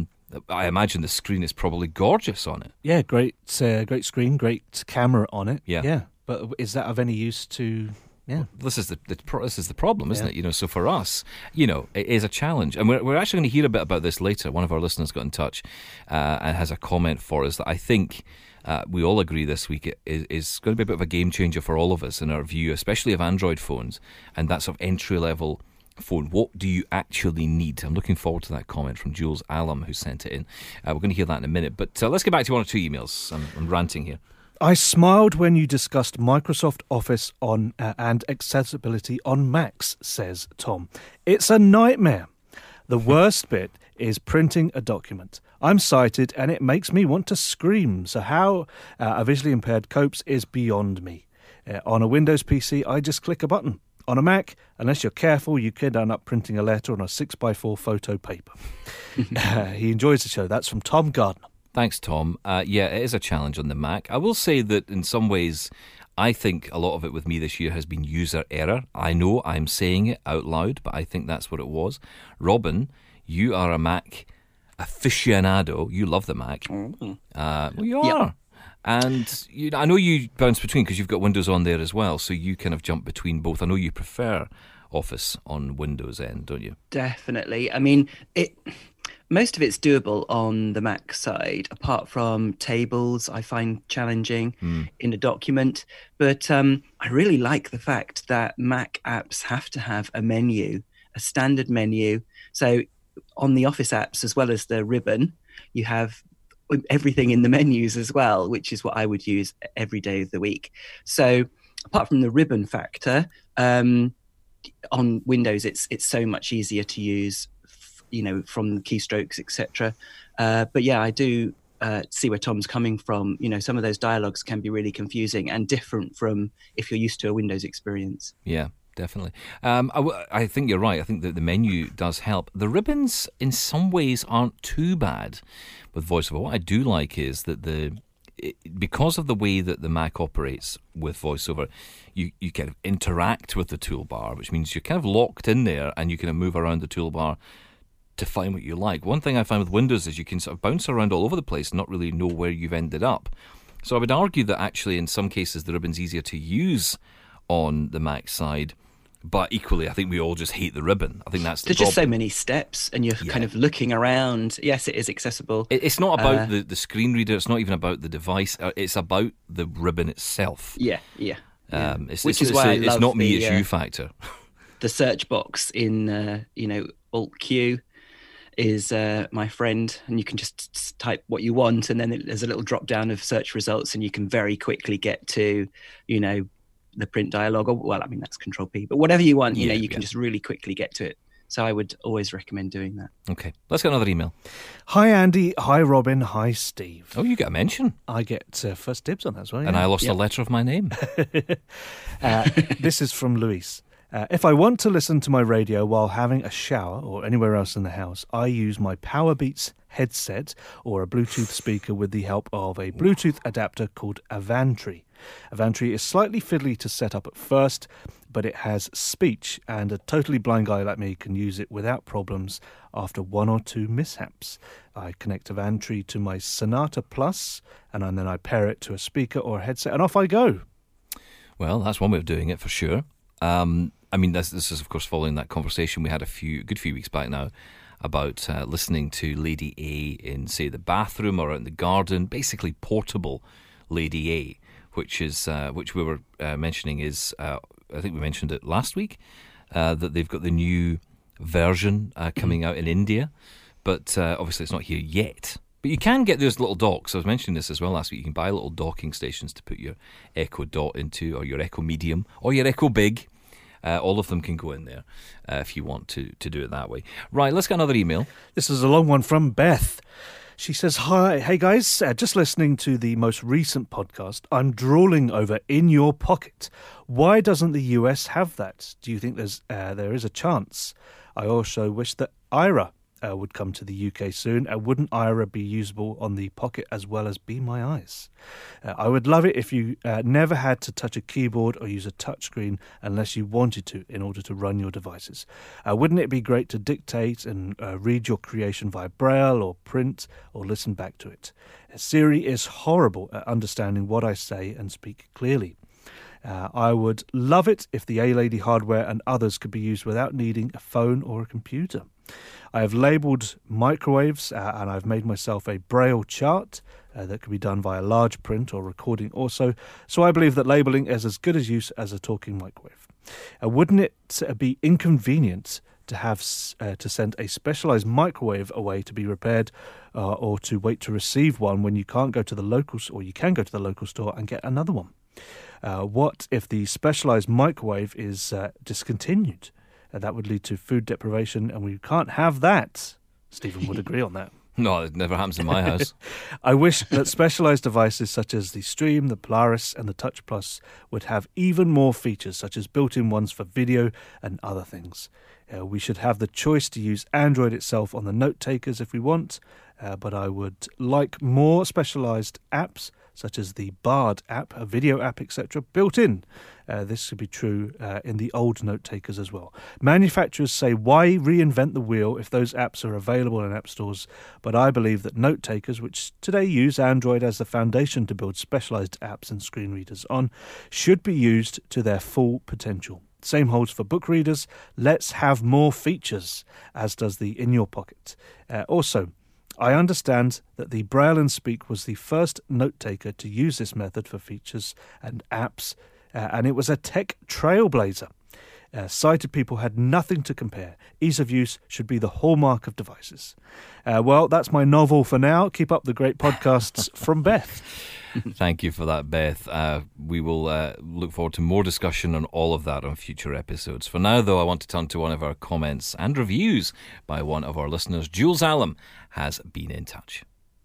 Speaker 2: I imagine the screen is probably gorgeous on it.
Speaker 4: Yeah, great screen, great camera on it.
Speaker 2: Yeah.
Speaker 4: But is that of any use to? Yeah,
Speaker 2: well, this is the problem, isn't it? You know, so for us, you know, it is a challenge, and we're actually going to hear a bit about this later. One of our listeners got in touch and has a comment for us that I think we all agree this week is going to be a bit of a game changer for all of us in our view, especially of Android phones and that sort of entry level phone. What do you actually need? I'm looking forward to that comment from Jules Allam, who sent it in. We're going to hear that in a minute, but let's get back to one or two emails. I'm ranting here.
Speaker 4: I smiled when you discussed Microsoft Office on and accessibility on Macs, says Tom. It's a nightmare. The worst bit is printing a document. I'm sighted and it makes me want to scream. So how a visually impaired copes is beyond me. On a Windows PC, I just click a button. On a Mac, unless you're careful, you could end up printing a letter on a 6x4 photo paper. He enjoys the show. That's from Tom Gardner.
Speaker 2: Thanks, Tom. Yeah, it is a challenge on the Mac. I will say that in some ways, I think a lot of it with me this year has been user error. I know I'm saying it out loud, but I think that's what it was. Robin, you are a Mac aficionado. You love the Mac. Well, you are. Yep. And I know you bounce between because you've got Windows on there as well, so you kind of jump between both. I know you prefer Office on Windows end, don't you?
Speaker 3: Definitely. I mean, most of it's doable on the Mac side, apart from tables I find challenging in a document. But I really like the fact that Mac apps have to have a menu, a standard menu. So on the Office apps, as well as the ribbon, you have everything in the menus as well, which is what I would use every day of the week. So apart from the ribbon factor, on Windows, it's so much easier to use, from the keystrokes, etc. But yeah, I do see where Tom's coming from. Some of those dialogues can be really confusing and different from if you're used to a Windows experience.
Speaker 2: Yeah, definitely. I think you're right. I think that the menu does help. The ribbons, in some ways, aren't too bad with VoiceOver. What I do like is that because of the way that the Mac operates with VoiceOver, you kind of interact with the toolbar, which means you're kind of locked in there and you kind of move around the toolbar to find what you like. One thing I find with Windows is you can sort of bounce around all over the place and not really know where you've ended up. So I would argue that actually in some cases the ribbon's easier to use on the Mac side, but equally I think we all just hate the ribbon. I think that's the problem.
Speaker 3: There's just so many steps and you're kind of looking around. Yes, it is accessible.
Speaker 2: It's not about the screen reader, it's not even about the device, it's about the ribbon itself.
Speaker 3: Yeah.
Speaker 2: Which is why I love it's not me, it's you factor.
Speaker 3: The search box in Alt-Q is my friend, and you can just type what you want, and then there's a little drop down of search results, and you can very quickly get to, the print dialogue, or that's Control P, but whatever you want, you can just really quickly get to it. So I would always recommend doing that.
Speaker 2: Okay, let's get another email.
Speaker 4: Hi Andy, hi Robin, hi Steve.
Speaker 2: Oh, you get a mention.
Speaker 4: I get first dibs on that as well.
Speaker 2: And I lost a letter of my name.
Speaker 4: This is from Luis. If I want to listen to my radio while having a shower or anywhere else in the house, I use my Powerbeats headset or a Bluetooth speaker with the help of a Bluetooth adapter called Avantry. Avantry is slightly fiddly to set up at first, but it has speech, and a totally blind guy like me can use it without problems after one or two mishaps. I connect Avantry to my Sonata Plus, and then I pair it to a speaker or a headset, and off I go.
Speaker 2: Well, that's one way of doing it for sure. I mean, this is, of course, following that conversation we had a good few weeks back now about listening to Lady A in, say, the bathroom or out in the garden, basically portable Lady A, which we were mentioning is, I think we mentioned it last week, that they've got the new version coming out in India, but obviously it's not here yet. But you can get those little docks. I was mentioning this as well last week. You can buy little docking stations to put your Echo Dot into, or your Echo Medium, or your Echo Big. All of them can go in there if you want to do it that way. Right, let's get another email.
Speaker 4: This is a long one from Beth. She says, "Hi, hey guys, just listening to the most recent podcast. I'm drooling over In Your Pocket. Why doesn't the US have that? Do you think there is a chance? I also wish that Aira would come to the UK soon. Wouldn't Aira be usable on the Pocket as well as Be My Eyes? I would love it if you never had to touch a keyboard or use a touchscreen unless you wanted to in order to run your devices. Wouldn't it be great to dictate and read your creation via Braille or print or listen back to it? Siri is horrible at understanding what I say and speak clearly. I would love it if the A-Lady hardware and others could be used without needing a phone or a computer. I have labelled microwaves and I've made myself a Braille chart that can be done via large print or recording also. So I believe that labelling is as good as use as a talking microwave. Wouldn't it be inconvenient to have to send a specialised microwave away to be repaired or to wait to receive one when you can't go to the local, or you can go to the local store and get another one? What if the specialised microwave is discontinued? That would lead to food deprivation, and we can't have that. Stephen would agree on that.
Speaker 2: No, it never happens in my house.
Speaker 4: I wish that specialised devices such as the Stream, the Polaris and the Touch Plus would have even more features, such as built-in ones for video and other things. We should have the choice to use Android itself on the note takers if we want, but I would like more specialised apps such as the Bard app, a video app, etc., built in. This should be true in the old note takers as well. Manufacturers say, why reinvent the wheel if those apps are available in app stores? But I believe that note takers, which today use Android as the foundation to build specialised apps and screen readers on, should be used to their full potential. Same holds for book readers. Let's have more features, as does the In Your Pocket. Also, I understand that the Braille and Speak was the first note-taker to use this method for features and apps, and it was a tech trailblazer. Sighted people had nothing to compare. Ease of use should be the hallmark of devices. Well, that's my novel for now. Keep up the great podcasts from Beth.
Speaker 2: Thank you for that, Beth. We will look forward to more discussion on all of that on future episodes. For now, though, I want to turn to one of our comments and reviews by one of our listeners. Jules Allen has been in touch.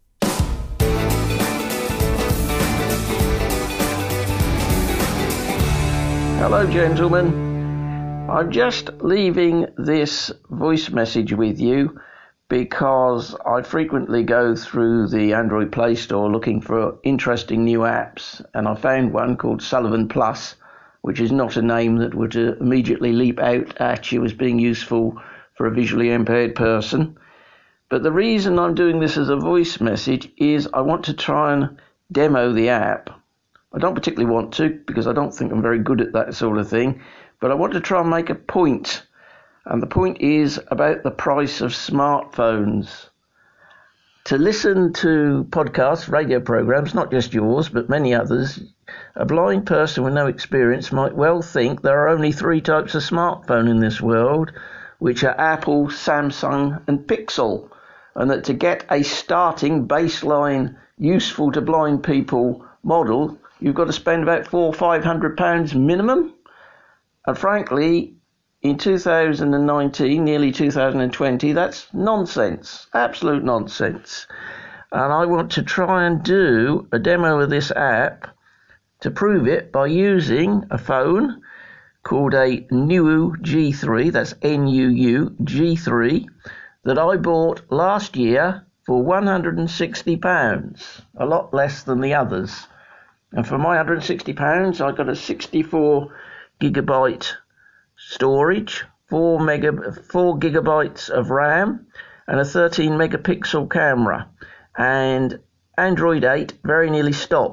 Speaker 10: Hello, gentlemen. I'm just leaving this voice message with you because I frequently go through the Android Play Store looking for interesting new apps, and I found one called Sullivan Plus, which is not a name that would immediately leap out at you as being useful for a visually impaired person. But the reason I'm doing this as a voice message is I want to try and demo the app. I don't particularly want to, because I don't think I'm very good at that sort of thing, but I want to try and make a point. And the point is about the price of smartphones. To listen to podcasts, radio programs, not just yours, but many others, a blind person with no experience might well think there are only 3 types of smartphone in this world, which are Apple, Samsung, and Pixel, and that to get a starting baseline, useful to blind people model, you've got to spend about £400 or £500 minimum. And frankly, in 2019, nearly 2020, that's nonsense, absolute nonsense. And I want to try and do a demo of this app to prove it by using a phone called a NUU G3, that's NUU G3, that I bought last year for £160, a lot less than the others. And for my £160, I got a 64 gigabyte storage, 4 gigabytes of RAM, and a 13 megapixel camera, and Android 8 very nearly stock.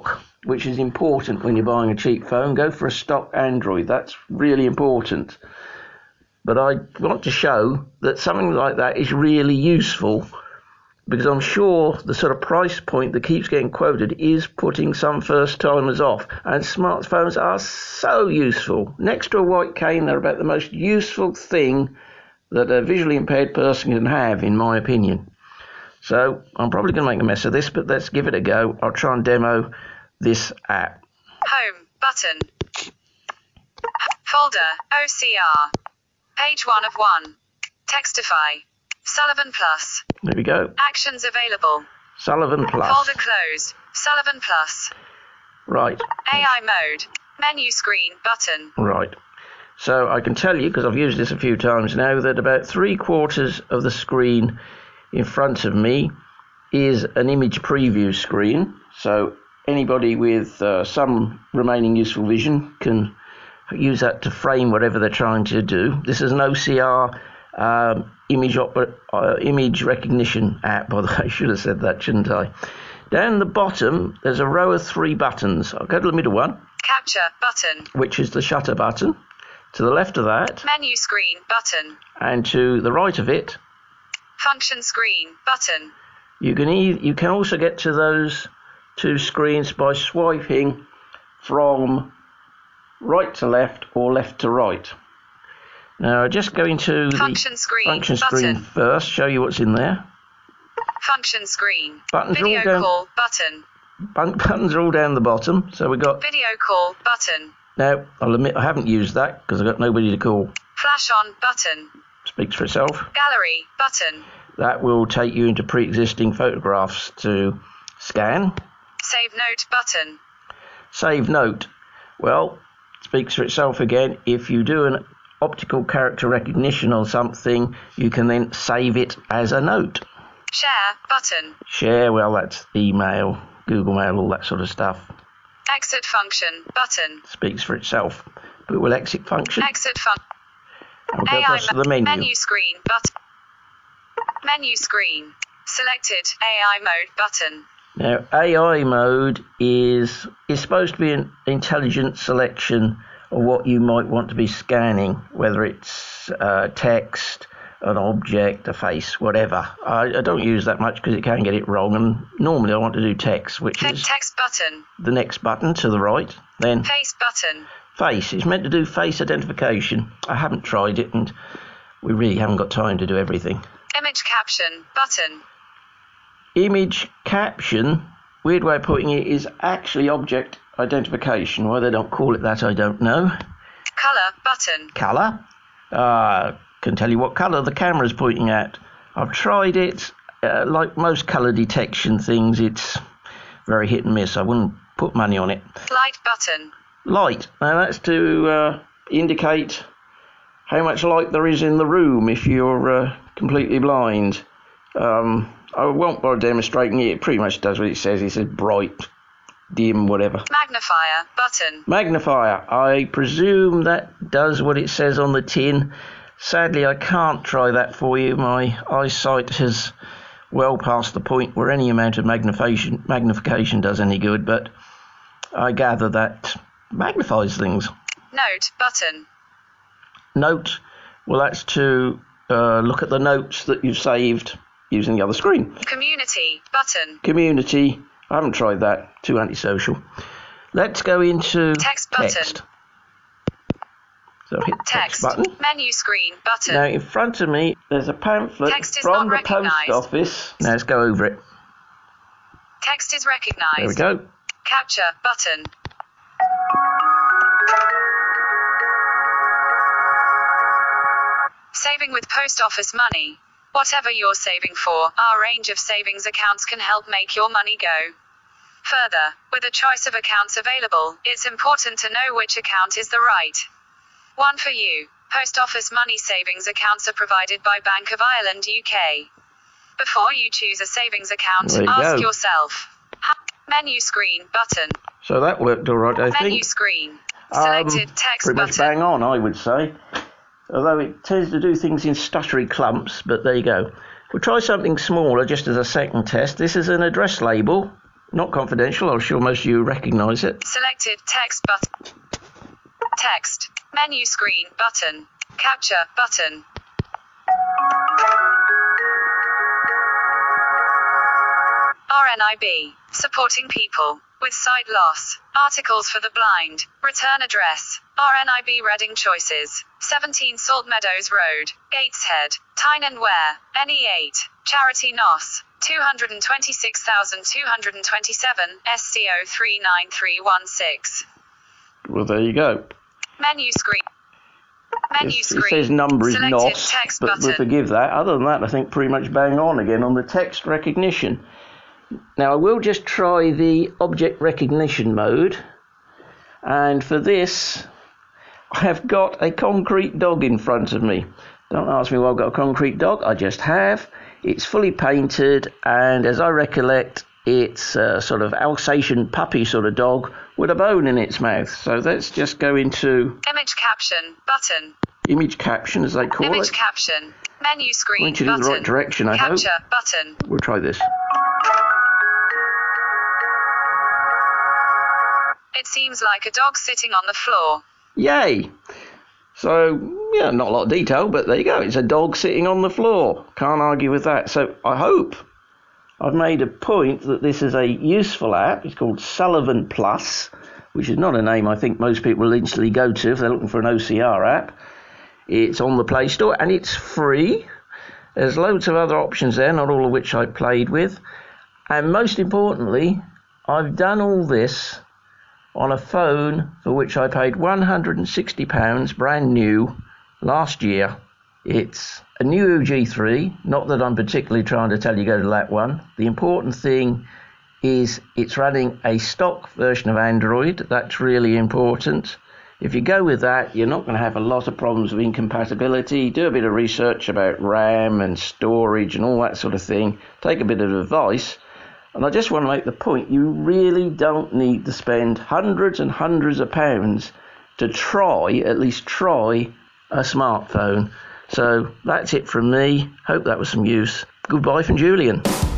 Speaker 10: which is important when you're buying a cheap phone. Go for a stock Android. That's really important. But I want to show that something like that is really useful, because I'm sure the sort of price point that keeps getting quoted is putting some first-timers off. And smartphones are so useful. Next to a white cane, they're about the most useful thing that a visually impaired person can have, in my opinion. So I'm probably going to make a mess of this, but let's give it a go. I'll try and demo this app.
Speaker 11: Home button. Folder OCR. Page 1 of 1. Textify. Sullivan Plus.
Speaker 10: There we go.
Speaker 11: Actions available.
Speaker 10: Sullivan Plus.
Speaker 11: Folder close. Sullivan Plus.
Speaker 10: Right.
Speaker 11: AI mode. Menu screen button.
Speaker 10: Right. So I can tell you, because I've used this a few times now, that about 3/4 of the screen in front of me is an image preview screen. So anybody with some remaining useful vision can use that to frame whatever they're trying to do. This is an OCR image recognition app, by the way. I should have said that, shouldn't I? Down the bottom, there's a row of 3 buttons. I'll go to the middle one.
Speaker 11: Capture button.
Speaker 10: Which is the shutter button. To the left of that.
Speaker 11: Menu screen button.
Speaker 10: And to the right of it.
Speaker 11: Function screen button.
Speaker 10: You can also get to those 2 screens by swiping from right to left or left to right. Now, I'll just go into the function screen first, show you what's in there.
Speaker 11: Function screen.
Speaker 10: Buttons
Speaker 11: Video
Speaker 10: are all down,
Speaker 11: call button.
Speaker 10: Buttons are all down the bottom. So we've got
Speaker 11: video call button.
Speaker 10: Now, I'll admit I haven't used that because I've got nobody to call.
Speaker 11: Flash on button.
Speaker 10: Speaks for itself.
Speaker 11: Gallery button.
Speaker 10: That will take you into pre-existing photographs to scan.
Speaker 11: Save note button.
Speaker 10: Save note. Well, speaks for itself again. If you do an optical character recognition or something, you can then save it as a note.
Speaker 11: Share button.
Speaker 10: Share, well, that's email, Google Mail, all that sort of stuff.
Speaker 11: Exit function button.
Speaker 10: Speaks for itself. But we'll exit function.
Speaker 11: Exit function.
Speaker 10: I'll go across to the menu.
Speaker 11: Menu screen button. Menu screen. Selected AI mode button.
Speaker 10: Now, AI mode is supposed to be an intelligent selection of what you might want to be scanning, whether it's text, an object, a face, whatever. I don't use that much because it can get it wrong, and normally I want to do text, which is
Speaker 11: text button.
Speaker 10: The next button to the right. Then
Speaker 11: face button.
Speaker 10: Face. It's meant to do face identification. I haven't tried it, and we really haven't got time to do everything.
Speaker 11: Image caption button.
Speaker 10: Image caption, weird way of putting it, is actually object identification. Why they don't call it that, I don't know.
Speaker 11: Color button.
Speaker 10: Color? Can tell you what colour the camera's pointing at. I've tried it. Like most colour detection things, it's very hit and miss. I wouldn't put money on it.
Speaker 11: Light button.
Speaker 10: Light. Now that's to indicate how much light there is in the room if you're completely blind. I won't bother demonstrating it. It pretty much does what it says. It says bright, dim, whatever.
Speaker 11: Magnifier button.
Speaker 10: Magnifier. I presume that does what it says on the tin. Sadly, I can't try that for you. My eyesight has well past the point where any amount of magnification does any good, but I gather that magnifies things.
Speaker 11: Note button.
Speaker 10: Note. Well, that's to look at the notes that you've saved using the other screen.
Speaker 11: Community button.
Speaker 10: Community. I haven't tried that. Too antisocial. Let's go into
Speaker 11: text button.
Speaker 10: So hit text button.
Speaker 11: Menu screen button.
Speaker 10: Now in front of me there's a pamphlet from the post office. Now let's go over it.
Speaker 11: Text is recognized.
Speaker 10: There we go.
Speaker 11: Capture button. Saving with post office money. Whatever you're saving for, our range of savings accounts can help make your money go. Further, with a choice of accounts available, it's important to know which account is the right one for you. Post office money savings accounts are provided by Bank of Ireland, UK. Before you choose a savings account, ask yourself. Menu screen button.
Speaker 10: So that worked all right, I think.
Speaker 11: Menu screen. Selected text
Speaker 10: pretty
Speaker 11: button.
Speaker 10: Much bang on, I would say. Although it tends to do things in stuttery clumps, but there you go. We'll try something smaller just as a second test. This is an address label. Not confidential. I'm sure most of you recognise it.
Speaker 11: Selected text button. Text. Menu screen button. Capture button. RNIB. Supporting people with sight loss. Articles for the blind. Return address. RNIB Reading Choices. 17 Salt Meadows Road, Gateshead, Tyne and Wear, NE8, Charity Nos, 226,227, SCO 39316.
Speaker 10: Well, there you go.
Speaker 11: Menu screen. Menu screen.
Speaker 10: It says number is
Speaker 11: Selected
Speaker 10: not,
Speaker 11: text
Speaker 10: but
Speaker 11: button.
Speaker 10: we'll forgive that. Other than that, I think pretty much bang on again on the text recognition. Now, I will just try the object recognition mode. And for this, I have got a concrete dog in front of me. Don't ask me why I've got a concrete dog. I just have. It's fully painted, and as I recollect, it's a sort of Alsatian puppy sort of dog with a bone in its mouth. So let's just go into
Speaker 11: Image caption button.
Speaker 10: image caption, as they call
Speaker 11: Image
Speaker 10: it.
Speaker 11: caption. Menu screen
Speaker 10: Pointed
Speaker 11: button.
Speaker 10: in the right direction, I hope.
Speaker 11: Capture button.
Speaker 10: We'll try this.
Speaker 11: It seems like a dog sitting on the floor.
Speaker 10: Yay! So, yeah, not a lot of detail, but there you go. It's a dog sitting on the floor. Can't argue with that. So I hope I've made a point that this is a useful app. It's called Sullivan Plus, which is not a name I think most people will instantly go to if they're looking for an OCR app. It's on the Play Store and it's free. There's loads of other options there, not all of which I played with. And most importantly, I've done all this on a phone for which I paid £160 brand new last year. It's a new G3, not that I'm particularly trying to tell you go to that one. The important thing is it's running a stock version of Android. That's really important. If you go with that, you're not going to have a lot of problems with incompatibility. Do a bit of research about RAM and storage and all that sort of thing. Take a bit of advice. And I just want to make the point, you really don't need to spend hundreds and hundreds of pounds to at least try a smartphone. So that's it from me. Hope that was some use. Goodbye from Julian.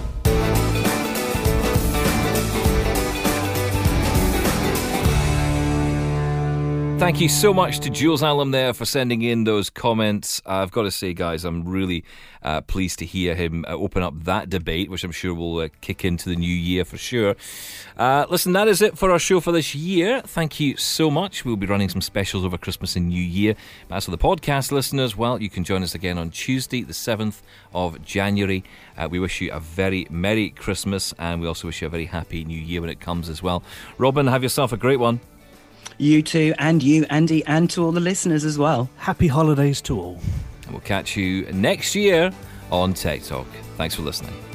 Speaker 2: Thank you so much to Jules Allen there for sending in those comments. I've got to say, guys, I'm really pleased to hear him open up that debate, which I'm sure will kick into the new year for sure. Listen, that is it for our show for this year. Thank you so much. We'll be running some specials over Christmas and New Year. As for the podcast listeners, well, you can join us again on Tuesday, the 7th of January. We wish you a very Merry Christmas, and we also wish you a very Happy New Year when it comes as well. Robin, have yourself a great one.
Speaker 3: You too, and you, Andy, and to all the listeners as well.
Speaker 4: Happy holidays to all.
Speaker 2: And we'll catch you next year on Tech Talk. Thanks for listening.